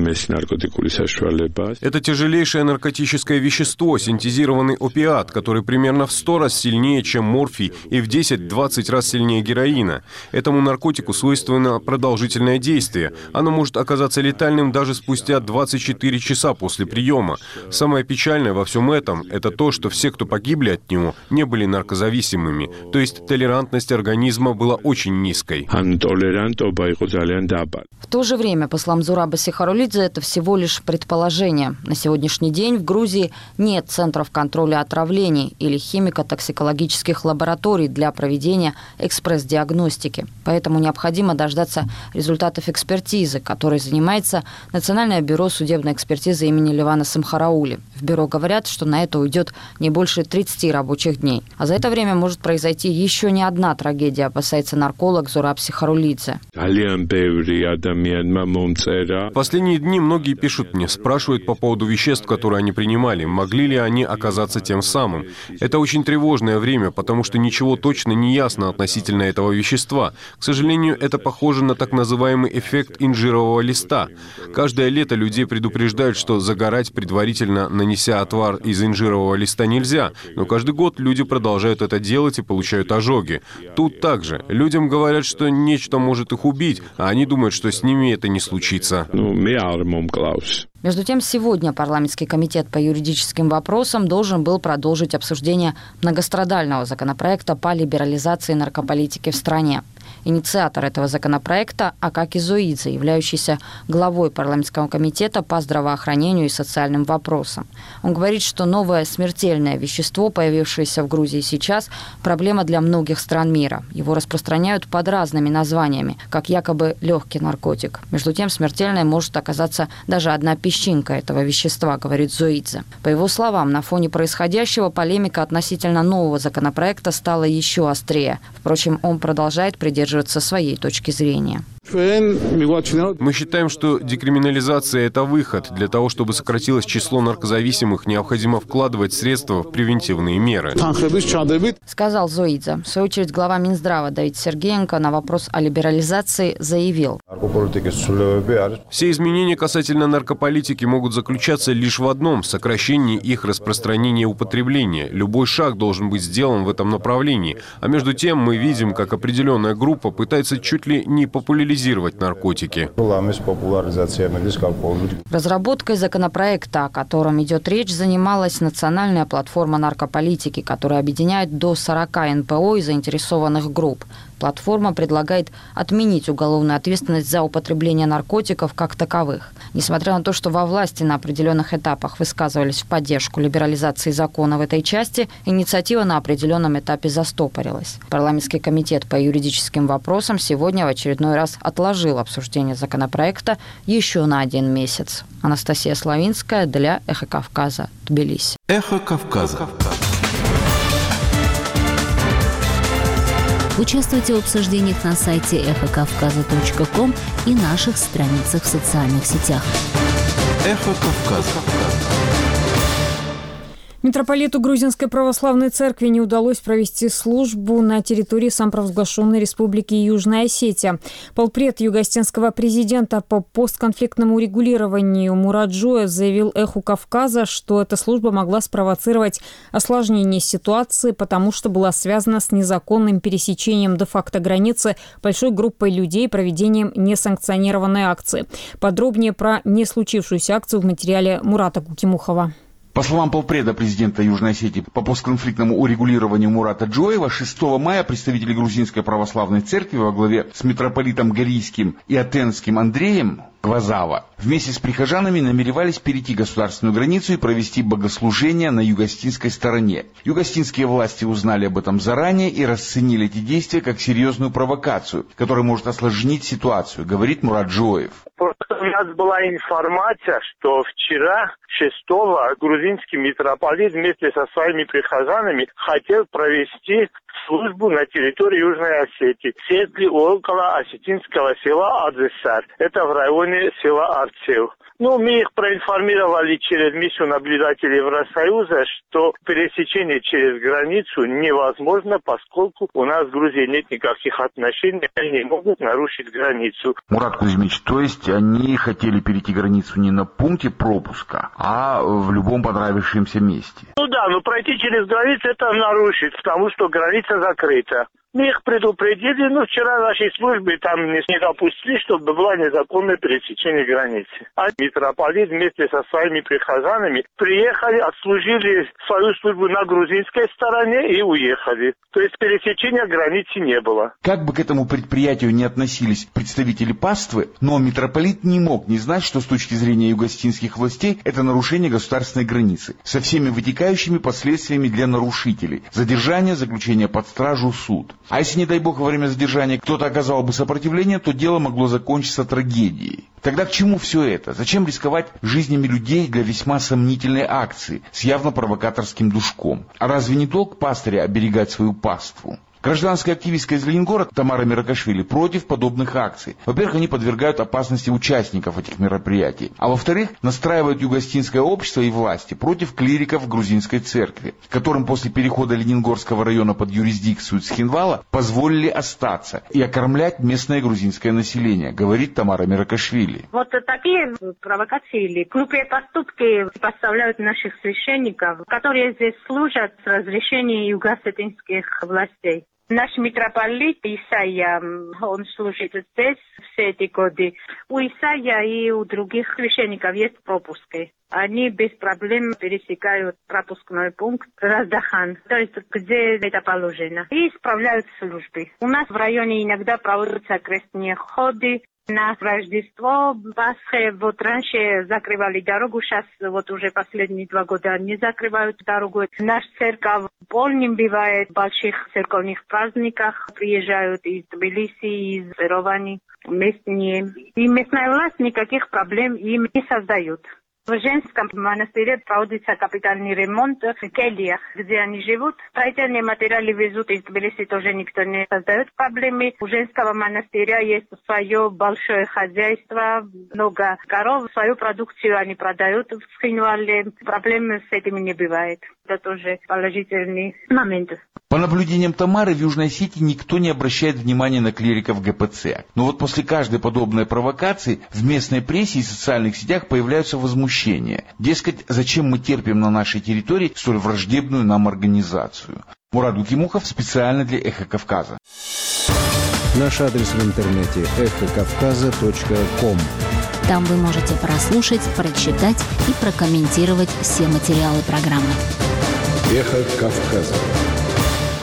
Это тяжелейшее наркотическое вещество, синтезированный опиат, который примерно в сто раз сильнее, чем морфий, и в десять-двадцать раз сильнее героина. Этому наркотику свойственно продолжительное действие. Оно может оказаться летальным даже спустя двадцать четыре часа после приема. Самое печальное во всем этом – это то, что все, кто погибли от него, не были наркозависимыми. То есть толерантность организма была очень низкой. В то же время, по словам Зураба Сихарулидзе, это всего лишь предположение. На сегодняшний день в Грузии нет центров контроля отравлений или химико-токсикологических лабораторий для проведения экспресс-диагностики. Поэтому необходимо дождаться результатов экспертизы, которой занимается Национальное бюро судебной экспертизы имени Левана Самхараули. В бюро говорят, что на это уйдет не больше тридцати рабочих дней. А за это время может произойти еще не одна трагедия, опасается нарколог Зураб Сихарулидзе. В последние дни многие пишут мне, спрашивают по поводу веществ, которые они принимали, могли ли они оказаться тем самым. Это очень тревожное время, потому что ничего точно не ясно относительно этого вещества. К сожалению, это похоже на так называемый эффект инжирового листа. Каждое лето людей предупреждают, что загорать, предварительно нанеся отвар из инжирового листа, нельзя, но каждый год люди продолжают это делать и получают ожоги. Тут также. Людям говорят, что нечто может их убить, а они думают, что с ними это не случится. Между тем, сегодня парламентский комитет по юридическим вопросам должен был продолжить обсуждение многострадального законопроекта по либерализации наркополитики в стране. Инициатор этого законопроекта Акаки Зоидзе, являющийся главой парламентского комитета по здравоохранению и социальным вопросам. Он говорит, что новое смертельное вещество, появившееся в Грузии сейчас, проблема для многих стран мира. Его распространяют под разными названиями, как якобы легкий наркотик. Между тем, смертельной может оказаться даже одна песчинка этого вещества, говорит Зоидзе. По его словам, на фоне происходящего полемика относительно нового законопроекта стала еще острее. Впрочем, он продолжает придерживаться своей точки зрения. Мы считаем, что декриминализация – это выход. Для того, чтобы сократилось число наркозависимых, необходимо вкладывать средства в превентивные меры. Сказал Зоидзе. В свою очередь, глава Минздрава Давид Сергеенко на вопрос о либерализации заявил. Все изменения касательно наркополитики могут заключаться лишь в одном – сокращении их распространения и употребления. Любой шаг должен быть сделан в этом направлении. А между тем мы видим, как определенная группа пытается чуть ли не популяризировать наркотики. Разработкой законопроекта, о котором идет речь, занималась Национальная платформа наркополитики, которая объединяет до сорока эн пэ о и заинтересованных групп. платформа предлагает отменить уголовную ответственность за употребление наркотиков как таковых. Несмотря на то, что во власти на определенных этапах высказывались в поддержку либерализации закона в этой части, инициатива на определенном этапе застопорилась. Парламентский комитет по юридическим вопросам сегодня в очередной раз отложил обсуждение законопроекта еще на один месяц. Анастасия Славинская для «Эхо Кавказа», Тбилиси. «Эхо Кавказа». Участвуйте в обсуждениях на сайте эхо кавказа точка ком и наших страницах в социальных сетях. «Эхо Кавказа». Митрополиту Грузинской Православной Церкви не удалось провести службу на территории самопровозглашенной Республики Южная Осетия. Полпред югостинского президента по постконфликтному урегулированию Мурат Джоев заявил «Эху Кавказа», что эта служба могла спровоцировать осложнение ситуации, потому что была связана с незаконным пересечением де-факто границы большой группой людей, проведением несанкционированной акции. Подробнее про не случившуюся акцию в материале Мурата Кукимухова. По словам полпреда президента Южной Осетии по постконфликтному урегулированию Мурата Джоева, шестого мая представители Грузинской Православной Церкви во главе с митрополитом Горийским и Атенским Андреем Гвазава вместе с прихожанами намеревались перейти государственную границу и провести богослужение на югостинской стороне. Югостинские власти узнали об этом заранее и расценили эти действия как серьезную провокацию, которая может осложнить ситуацию, говорит Мурат Джоев. Просто у нас была информация, что вчера, шестого, грузинский митрополит вместе со своими прихожанами хотел провести службу на территории Южной Осетии, в центре около осетинского села Адзесар. Это в районе села Арцев. Ну, мы их проинформировали через миссию наблюдателей Евросоюза, что пересечение через границу невозможно, поскольку у нас с Грузией нет никаких отношений, они не могут нарушить границу. Мурат Кузьмич, то есть они хотели перейти границу не на пункте пропуска, а в любом понравившемся месте? Ну да, но пройти через границу это нарушить, потому что граница закрыта. Мы их предупредили, но вчера нашей службы там не, не допустили, чтобы было незаконное пересечение границы. А митрополит вместе со своими прихожанами приехали, отслужили свою службу на грузинской стороне и уехали. То есть пересечения границы не было. Как бы к этому предприятию не относились представители паствы, но митрополит не мог не знать, что с точки зрения югостинских властей это нарушение государственной границы, со всеми вытекающими последствиями для нарушителей. Задержание, заключение под стражу, суд. А если, не дай бог, во время задержания кто-то оказал бы сопротивление, то дело могло закончиться трагедией. Тогда к чему все это? Зачем рисковать жизнями людей для весьма сомнительной акции с явно провокаторским душком? А разве не долг пастыря оберегать свою паству? Гражданская активистка из Ленинграда Тамара Миракашвили против подобных акций. Во-первых, они подвергают опасности участников этих мероприятий. А во-вторых, настраивают югостинское общество и власти против клириков грузинской церкви, которым после перехода Ленингорского района под юрисдикцию Цхинвала позволили остаться и окормлять местное грузинское население, говорит Тамара Миракашвили. Вот такие провокации или глупые поступки поставляют наших священников, которые здесь служат с разрешения юго-осетинских властей. Наш митрополит Исайя, он служит здесь все эти годы. У Исайя и у других священников есть пропуски. Они без проблем пересекают пропускной пункт Раздахан, то есть где это положено, и исправляют службы. У нас в районе иногда проводятся крестные ходы. На Рождество, Пасхе, вот раньше закрывали дорогу, сейчас вот уже последние два года не закрывают дорогу. Наш церковь полным бывает, в больших церковных праздниках приезжают из Тбилиси, из Еревана местные. И местная власть никаких проблем им не создают. В женском монастыре проводится капитальный ремонт в кельях, где они живут. Строительные материалы везут из Тбилиси, тоже никто не создает проблемы. У женского монастыря есть свое большое хозяйство, много коров, свою продукцию они продают в Цхинвале. Проблем с этим не бывает. Это тоже положительный момент. По наблюдениям Тамары, в Южной Осетии никто не обращает внимания на клириков ГПЦ. Но вот после каждой подобной провокации в местной прессе и социальных сетях появляются возмущения. Дескать, зачем мы терпим на нашей территории столь враждебную нам организацию? Мурат Кукимухов специально для «Эхо Кавказа». Наш адрес в интернете эхо кавказа точка ком. Там вы можете прослушать, прочитать и прокомментировать все материалы программы. «Эхо Кавказа».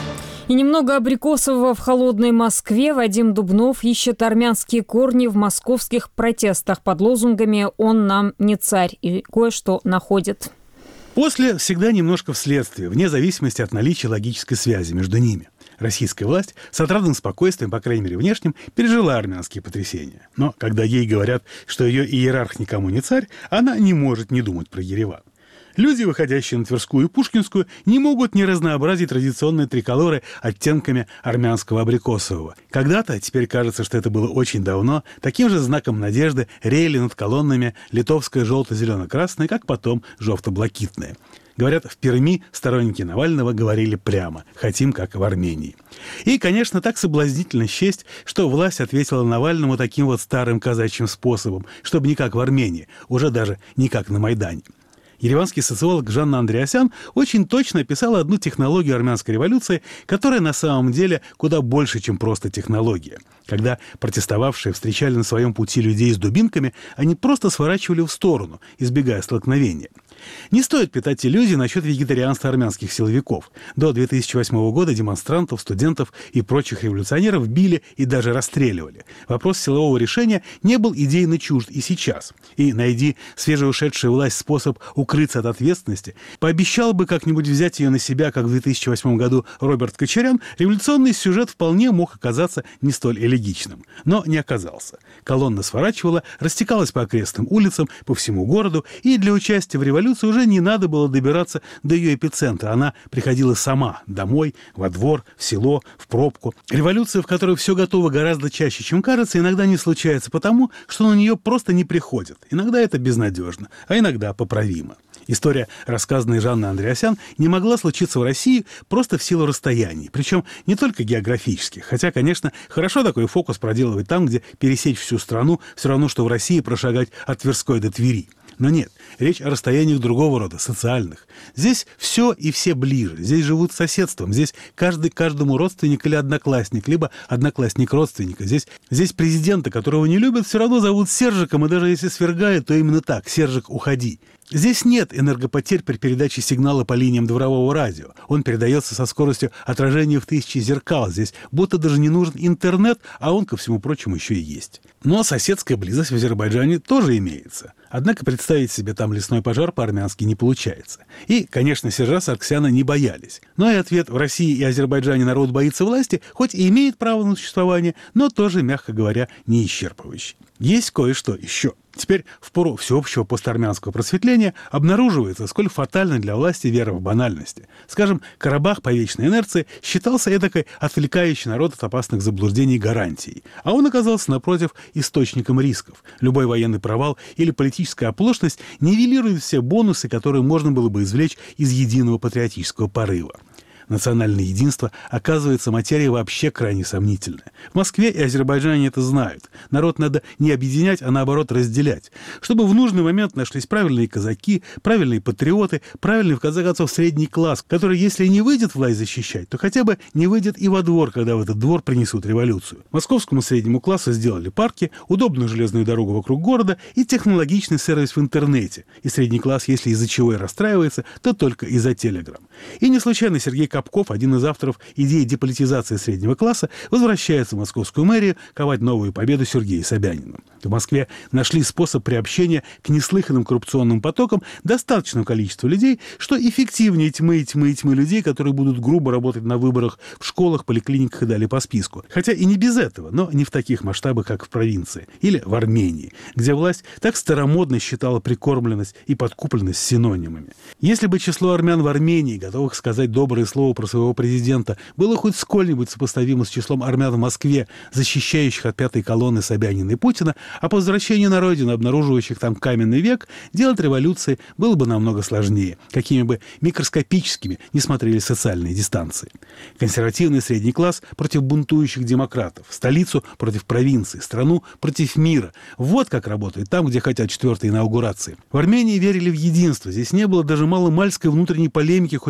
И немного абрикосового в холодной Москве. Вадим Дубнов ищет армянские корни в московских протестах под лозунгами «Он нам не царь» и кое-что находит. После всегда немножко вследствие, вне зависимости от наличия логической связи между ними. Российская власть с отрадным спокойствием, по крайней мере внешним, пережила армянские потрясения. Но когда ей говорят, что ее иерарх никому не царь, она не может не думать про Ереван. Люди, выходящие на Тверскую и Пушкинскую, не могут не разнообразить традиционные триколоры оттенками армянского абрикосового. Когда-то, теперь кажется, что это было очень давно, таким же знаком надежды реяли над колоннами литовское желто-зелено-красное, как потом желто-блакитное. Говорят, в Перми сторонники Навального говорили прямо «хотим, как в Армении». И, конечно, так соблазнительно счесть, что власть ответила Навальному таким вот старым казачьим способом, чтобы не как в Армении, уже даже не как на Майдане. Ереванский социолог Жанна Андреасян очень точно описала одну технологию армянской революции, которая на самом деле куда больше, чем просто технология. Когда протестовавшие встречали на своем пути людей с дубинками, они просто сворачивали в сторону, избегая столкновения. Не стоит питать иллюзий насчет вегетарианства армянских силовиков. До две тысячи восьмого года демонстрантов, студентов и прочих революционеров били и даже расстреливали. Вопрос силового решения не был идейно чужд и сейчас. И найди свежеушедшая власть способ укрыться от ответственности, пообещал бы как-нибудь взять ее на себя, как в две тысячи восьмом году Роберт Кочарян, революционный сюжет вполне мог оказаться не столь элегичным. Но не оказался. Колонна сворачивала, растекалась по окрестным улицам, по всему городу, и для участия в революции уже не надо было добираться до ее эпицентра. Она приходила сама, домой, во двор, в село, в пробку. Революция, в которой все готово гораздо чаще, чем кажется, иногда не случается потому, что на нее просто не приходят. Иногда это безнадежно, а иногда поправимо. История, рассказанная Жанной Андреасян, не могла случиться в России просто в силу расстояний. Причем не только географических. Хотя, конечно, хорошо такой фокус проделывать там, где пересечь всю страну, все равно, что в России прошагать от Тверской до Твери. Но нет, речь о расстояниях другого рода, социальных. Здесь все и все ближе. Здесь живут соседством. Здесь каждый каждому родственник или одноклассник, либо одноклассник родственника. Здесь, здесь президента, которого не любят, все равно зовут Сержиком, и даже если свергают, то именно так: Сержик, уходи. Здесь нет энергопотерь при передаче сигнала по линиям дворового радио. Он передается со скоростью отражения в тысячи зеркал. Здесь будто даже не нужен интернет, а он, ко всему прочему, еще и есть. Но соседская близость в Азербайджане тоже имеется. Однако представить себе там лесной пожар по-армянски не получается. И, конечно, Сержа Саргсяна не боялись. Но и ответ: в России и Азербайджане народ боится власти, хоть и имеет право на существование, но тоже, мягко говоря, не исчерпывающий. Есть кое-что еще. Теперь в пору всеобщего постармянского просветления обнаруживается, сколь фатальна для власти вера в банальности. Скажем, Карабах по вечной инерции считался эдакой отвлекающей народ от опасных заблуждений гарантией. А он оказался, напротив, источником рисков. Любой военный провал или политическая оплошность нивелирует все бонусы, которые можно было бы извлечь из единого патриотического порыва. Национальное единство, оказывается, материя вообще крайне сомнительная. В Москве и Азербайджане это знают. Народ надо не объединять, а наоборот разделять. Чтобы в нужный момент нашлись правильные казаки, правильные патриоты, правильный, в конце концов, средний класс, который, если не выйдет власть защищать, то хотя бы не выйдет и во двор, когда в этот двор принесут революцию. Московскому среднему классу сделали парки, удобную железную дорогу вокруг города и технологичный сервис в интернете. И средний класс, если из-за чего и расстраивается, то только из-за Телеграм. И не случайно Сергей Капков, один из авторов идеи деполитизации среднего класса, возвращается в московскую мэрию ковать новую победу Сергею Собянину. В Москве нашли способ приобщения к неслыханным коррупционным потокам достаточного количества людей, что эффективнее тьмы и тьмы и тьмы людей, которые будут грубо работать на выборах в школах, поликлиниках и далее по списку. Хотя и не без этого, но не в таких масштабах, как в провинции или в Армении, где власть так старомодно считала прикормленность и подкупленность синонимами. Если бы число армян в Армении, готовых сказать доброе слово про своего президента, было хоть сколь-нибудь сопоставимо с числом армян в Москве, защищающих от пятой колонны Собянина и Путина, а по возвращении на родину, обнаруживающих там каменный век, делать революции было бы намного сложнее, какими бы микроскопическими ни смотрели социальные дистанции. Консервативный средний класс против бунтующих демократов, столицу против провинции, страну против мира. Вот как работает там, где хотят четвертой инаугурации. В Армении верили в единство. Здесь не было даже маломальской внутренней полемики хоть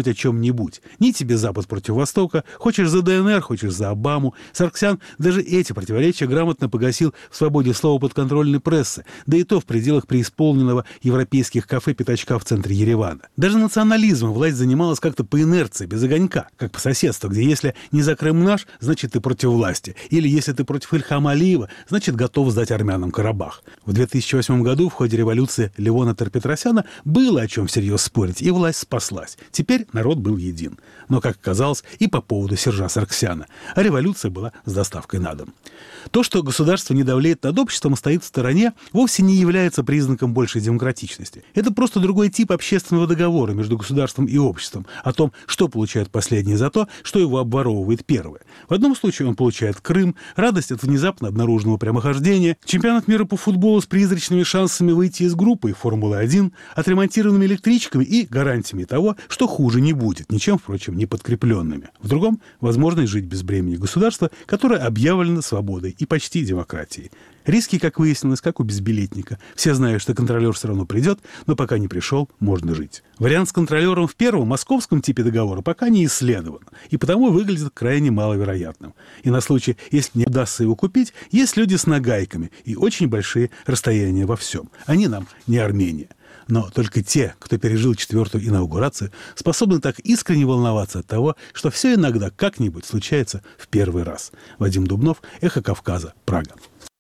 о чем-нибудь. Ни тебе Запад против Востока, хочешь за ДНР, хочешь за Обаму. Сарксян даже эти противоречия грамотно погасил в свободе слова подконтрольной прессы, да и то в пределах преисполненного европейских кафе-пятачка в центре Еревана. Даже национализмом власть занималась как-то по инерции, без огонька, как по соседству, где если не за Крым наш, значит ты против власти, или если ты против Ильхама Алиева, значит готов сдать армянам Карабах. В две тысячи восьмом году в ходе революции Левона Терпетросяна было о чем всерьез спорить, и власть спаслась. Теперь народ был един. Но, как оказалось, и по поводу Сержа Сарксяна. А революция была с доставкой на дом. То, что государство не давлеет над обществом и стоит в стороне, вовсе не является признаком большей демократичности. Это просто другой тип общественного договора между государством и обществом о том, что получает последнее за то, что его обворовывает первое. В одном случае он получает Крым, радость от внезапно обнаруженного прямохождения, чемпионат мира по футболу с призрачными шансами выйти из группы и Формулы один, отремонтированными электричками и гарантиями того, что хуже не будет, ничем, впрочем, не подкрепленными. В другом – возможность жить без бремени государства, которое объявлено свободой и почти демократией. Риски, как выяснилось, как у безбилетника. Все знают, что контролер все равно придет, но пока не пришел, можно жить. Вариант с контролером в первом, московском типе договора пока не исследован, и потому выглядит крайне маловероятным. И на случай, если не удастся его купить, есть люди с нагайками и очень большие расстояния во всем. Они нам не Армения. Но только те, кто пережил четвертую инаугурацию, способны так искренне волноваться от того, что все иногда как-нибудь случается в первый раз. Вадим Дубнов, «Эхо Кавказа», Прага.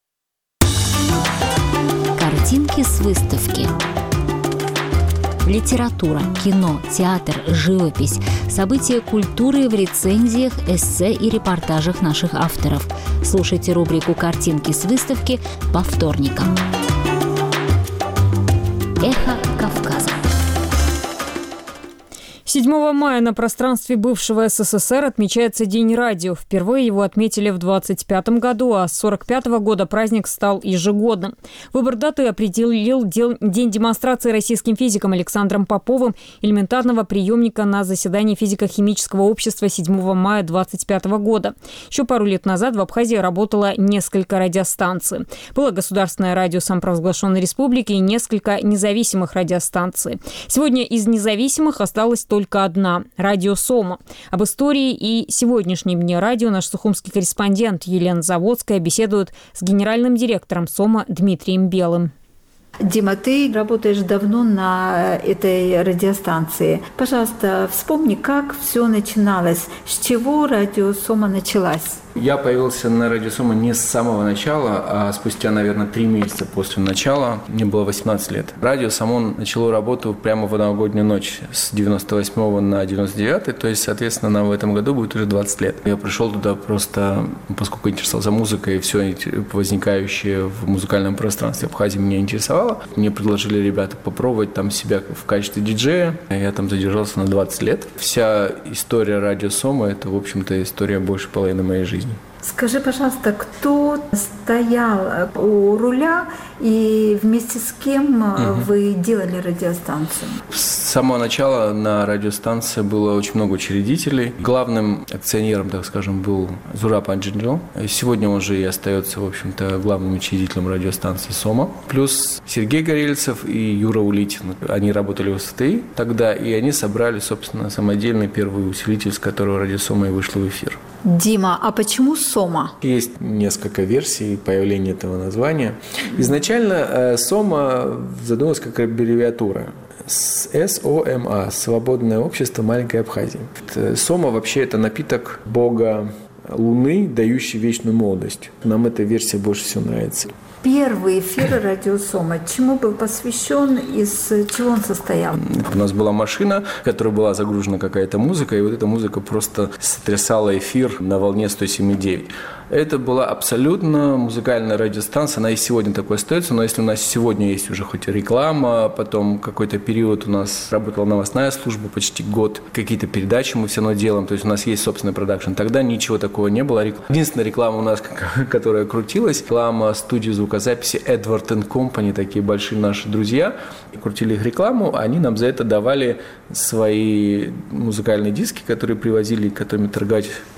Картинки с выставки. Литература, кино, театр, живопись, события культуры в рецензиях, эссе и репортажах наших авторов. Слушайте рубрику «Картинки с выставки» по вторникам. Эхо Кавказа. седьмого мая на пространстве бывшего СССР отмечается День радио. Впервые его отметили в двадцать пятом году, а с сорок пятого года праздник стал ежегодным. Выбор даты определил День демонстрации российским физикам Александром Поповым элементарного приемника на заседании физико-химического общества седьмого мая двадцать пятого года. Еще пару лет назад в Абхазии работало несколько радиостанций. Было государственное радио самопровозглашенной республики и несколько независимых радиостанций. Сегодня из независимых осталось только только одна – радио «Сома». Об истории и сегодняшнем дне радио наш сухумский корреспондент Елена Заводская беседует с генеральным директором «Сома» Дмитрием Белым. Дима, ты работаешь давно на этой радиостанции. Пожалуйста, вспомни, как все начиналось, с чего радио «Сома» началась? Я появился на радио «Сома» не с самого начала, а спустя, наверное, три месяца после начала. Мне было восемнадцать лет. Радио само начало работу прямо в новогоднюю ночь с девяносто восьмого на девяносто девятый, то есть, соответственно, нам в этом году будет уже двадцать лет. Я пришел туда просто, поскольку интересовался музыкой, и все возникающее в музыкальном пространстве Абхазии меня интересовало. Мне предложили ребята попробовать там себя в качестве диджея. Я там задержался на двадцать лет. Вся история радио «Сома» – это, в общем-то, история больше половины моей жизни. Скажи, пожалуйста, кто стоял у руля и вместе с кем угу. вы делали радиостанцию? С самого начала на радиостанции было очень много учредителей. Главным акционером, так скажем, был Зураб Анджинджо. Сегодня он же и остается, в общем-то, главным учредителем радиостанции «Сома». Плюс Сергей Горельцев и Юра Улитин. Они работали в СТИ тогда, и они собрали, собственно, самодельный первый усилитель, с которого радио «Сома и вышло в эфир. Дима, а почему «Сома»? Есть несколько версий появления этого названия. Изначально «Сома» задумалась как аббревиатура. эс о эм а – Свободное общество маленькой Абхазии. «Сома» вообще это напиток бога Луны, дающий вечную молодость. Нам эта версия больше всего нравится. Первый эфир радио «Сома» чему был посвящен, из чего он состоял? У нас была машина, в которой была загружена какая-то музыка, и вот эта музыка просто сотрясала эфир на волне сто семь и девять. Это была абсолютно музыкальная радиостанция, она и сегодня такой остается, но если у нас сегодня есть уже хоть реклама, потом какой-то период у нас работала новостная служба, почти год, какие-то передачи мы все равно делаем, то есть у нас есть собственный продакшн, тогда ничего такого не было. Единственная реклама у нас, которая крутилась, реклама студии звукозаписи Edward энд Company, такие большие наши друзья, крутили их рекламу, они нам за это давали свои музыкальные диски, которые привозили, которыми торговать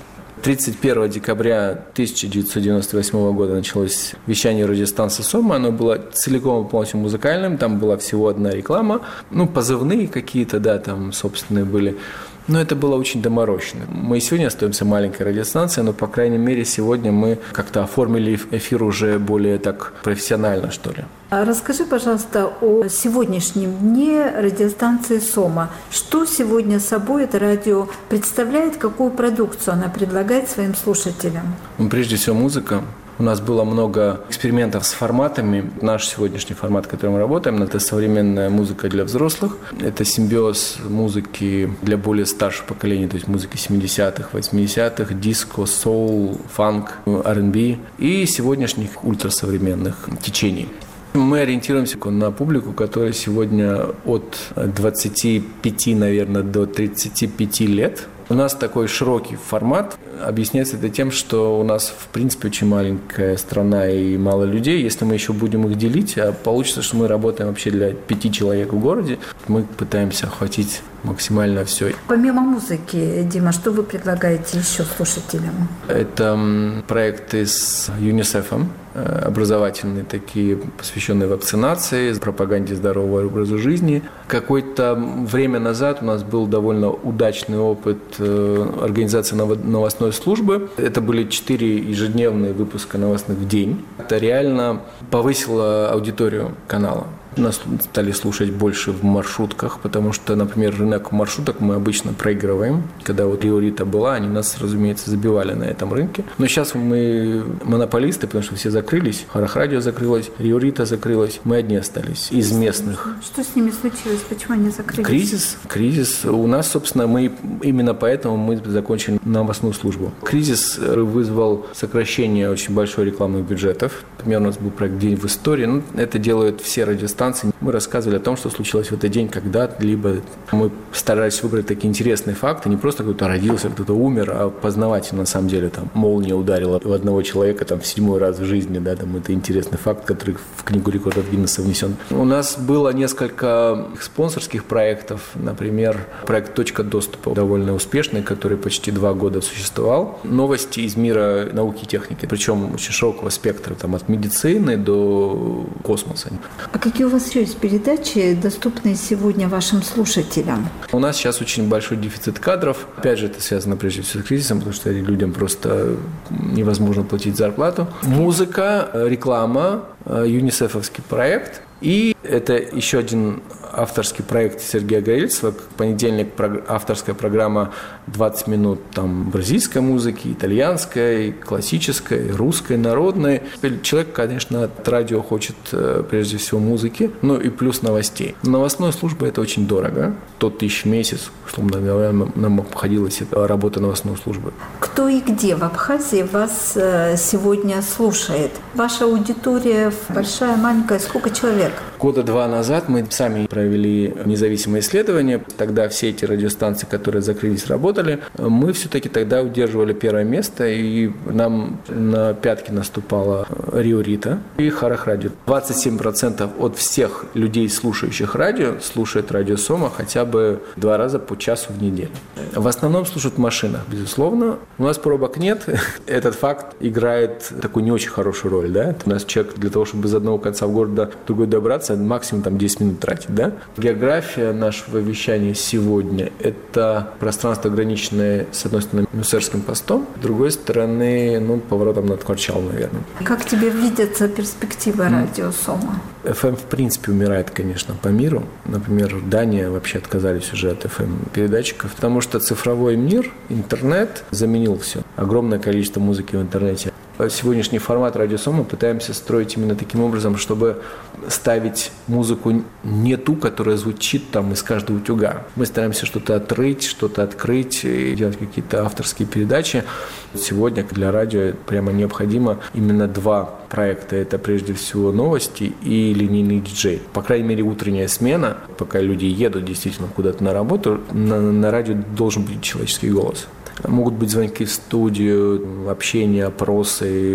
тридцать первого декабря тысяча девятьсот девяносто восьмого года началось вещание радиостанции «Сома». Оно было целиком и полностью музыкальным. Там была всего одна реклама. Ну, позывные какие-то, да, там собственные были. Но это было очень доморощено. Мы и сегодня остаемся маленькой радиостанцией, но, по крайней мере, сегодня мы как-то оформили эфир уже более так профессионально, что ли. Расскажи, пожалуйста, о сегодняшнем дне радиостанции «Сома». Что сегодня собой это радио представляет, какую продукцию она предлагает своим слушателям? Ну, прежде всего, музыка. У нас было много экспериментов с форматами. Наш сегодняшний формат, в котором мы работаем, это современная музыка для взрослых. Это симбиоз музыки для более старшего поколения, то есть музыки семидесятых, восьмидесятых, диско, соул, фанк, ар энд би и сегодняшних ультрасовременных течений. Мы ориентируемся на публику, которая сегодня от двадцати пяти, наверное, до тридцати пяти лет. У нас такой широкий формат. Объясняется это тем, что у нас, в принципе, очень маленькая страна и мало людей. Если мы еще будем их делить, а получится, что мы работаем вообще для пяти человек в городе, мы пытаемся охватить максимально все. Помимо музыки, Дима, что вы предлагаете еще слушателям? Это проекты с ЮНИСЕФом, образовательные такие, посвященные вакцинации, пропаганде здорового образа жизни. Какое-то время назад у нас был довольно удачный опыт организации новостной службы. Это были четыре ежедневные выпуска новостных в день. Это реально повысило аудиторию канала. Нас стали слушать больше в маршрутках, потому что, например, рынок маршруток мы обычно проигрываем. Когда вот Рио Рита была, они нас, разумеется, забивали на этом рынке. Но сейчас мы монополисты, потому что все закрылись. Харах Радио закрылось, Рио Рита закрылась. Мы одни остались из местных. Что с ними случилось? Почему они закрылись? Кризис. Кризис. У нас, собственно, мы именно поэтому мы закончили новостную службу. Кризис вызвал сокращение очень большой рекламных бюджетов. Например, у нас был проект «День в истории». Ну, это делают все радиостанции. Мы рассказывали о том, что случилось в этот день когда-либо. Мы старались выбрать такие интересные факты. Не просто кто-то родился, кто-то умер, а познавательно на самом деле. Там молния ударила в одного человека там, в седьмой раз в жизни. Да, там, это интересный факт, который в Книгу рекордов Гиннесса внесен. У нас было несколько спонсорских проектов. Например, проект «Точка доступа» довольно успешный, который почти два года существовал. Новости из мира науки и техники. Причем очень широкого спектра. Там, от медицины до космоса. А какие у вас еще есть передачи, доступные сегодня вашим слушателям? У нас сейчас очень большой дефицит кадров. Опять же, это связано прежде всего с кризисом, потому что людям просто невозможно платить зарплату. Музыка, реклама, ЮНИСЕФовский проект. И это еще один авторский проект Сергея Горельцева. В понедельник авторская программа двадцать минут там, бразильской музыки, итальянской, классической, русской, народной. Человек, конечно, от радио хочет прежде всего музыки, ну и плюс новостей. Новостная служба – это очень дорого. сто тысяч в месяц, что нам обходилась работа новостной службы. Кто и где в Абхазии вас сегодня слушает? Ваша аудитория большая, маленькая, сколько человек? Года два назад мы сами провели независимое исследование. Тогда все эти радиостанции, которые закрылись, работали. Мы все-таки тогда удерживали первое место, и нам на пятки наступала Рио Рита и Харах Радио. двадцать семь процентов от всех людей, слушающих радио, слушают радио Сома хотя бы два раза по часу в неделю. В основном слушают в машинах, безусловно. У нас пробок нет. Этот факт играет такую не очень хорошую роль. Да? У нас человек для того, чтобы из одного конца в город до другой добраться, максимум там десять минут тратить. Да? География нашего вещания сегодня – это пространство, ограниченное, с одной стороны, Мюссерским постом, с другой стороны, ну, поворотом над Корчал, наверное. Как тебе видятся перспективы радио Сома? эф эм, в принципе, умирает, конечно, по миру. Например, Дания вообще отказались уже от эф эм-передатчиков, потому что цифровой мир, интернет заменил все. Огромное количество музыки в интернете. Сегодняшний формат радио Сома пытаемся строить именно таким образом, чтобы ставить музыку не ту, которая звучит там из каждого утюга. Мы стараемся что-то отрыть, что-то открыть, и делать какие-то авторские передачи. Сегодня для радио прямо необходимо именно два проекта. Это прежде всего новости и линейный диджей. По крайней мере, утренняя смена, пока люди едут действительно куда-то на работу, на, на радио должен быть человеческий голос. Могут быть звонки в студию, общение, опросы,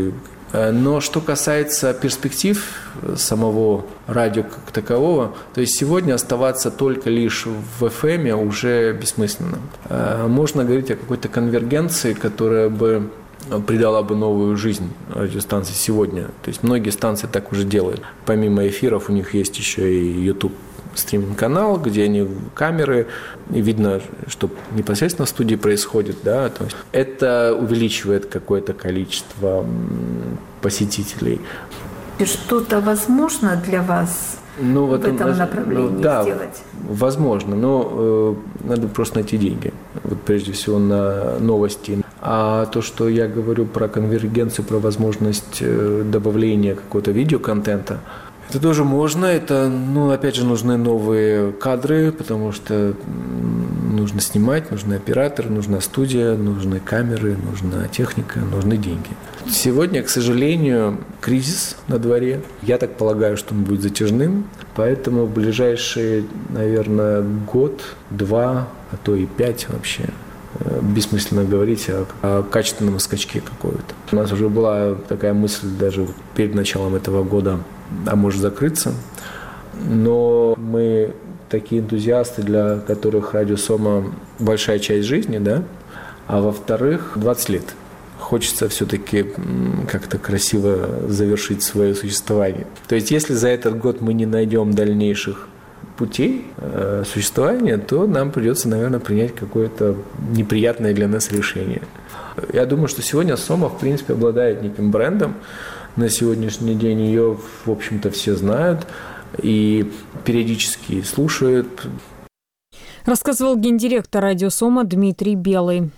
Но что касается перспектив самого радио как такового, то есть сегодня оставаться только лишь в эф эм уже бессмысленно. Можно говорить о какой-то конвергенции, которая бы придала бы новую жизнь радиостанции сегодня. То есть многие станции так уже делают. Помимо эфиров у них есть еще и YouTube стриминг-канал, где они камеры, и видно, что непосредственно в студии происходит. Да? То есть это увеличивает какое-то количество посетителей. Что-то возможно для вас ну, в вот этом он, направлении ну, да, сделать? Возможно, но э, надо просто найти деньги. Вот прежде всего на новости. А то, что я говорю про конвергенцию, про возможность э, добавления какого-то видеоконтента, это тоже можно. Это, ну, опять же, нужны новые кадры, потому что нужно снимать, нужны операторы, нужна студия, нужны камеры, нужна техника, нужны деньги. Сегодня, к сожалению, кризис на дворе. Я так полагаю, что он будет затяжным, поэтому в ближайшие, наверное, год, два, а то и пять вообще бессмысленно говорить о, о качественном скачке какой-то. У нас уже была такая мысль даже перед началом этого года, а может закрыться. Но мы такие энтузиасты, для которых радио Сома большая часть жизни, да, а во-вторых, двадцать лет. Хочется все-таки как-то красиво завершить свое существование. То есть если за этот год мы не найдем дальнейших путей э, существования, то нам придется, наверное, принять какое-то неприятное для нас решение. Я думаю, что сегодня Сома, в принципе, обладает неким брендом. На сегодняшний день ее, в общем-то, все знают и периодически слушают. Рассказывал гендиректор радио Сома Дмитрий Белый.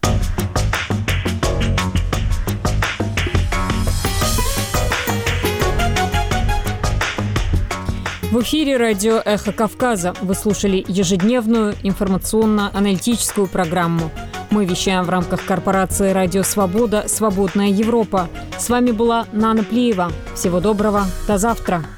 В эфире радио «Эхо Кавказа». Вы слушали ежедневную информационно-аналитическую программу. Мы вещаем в рамках корпорации «Радио Свобода. Свободная Европа». С вами была Нана Плиева. Всего доброго. До завтра.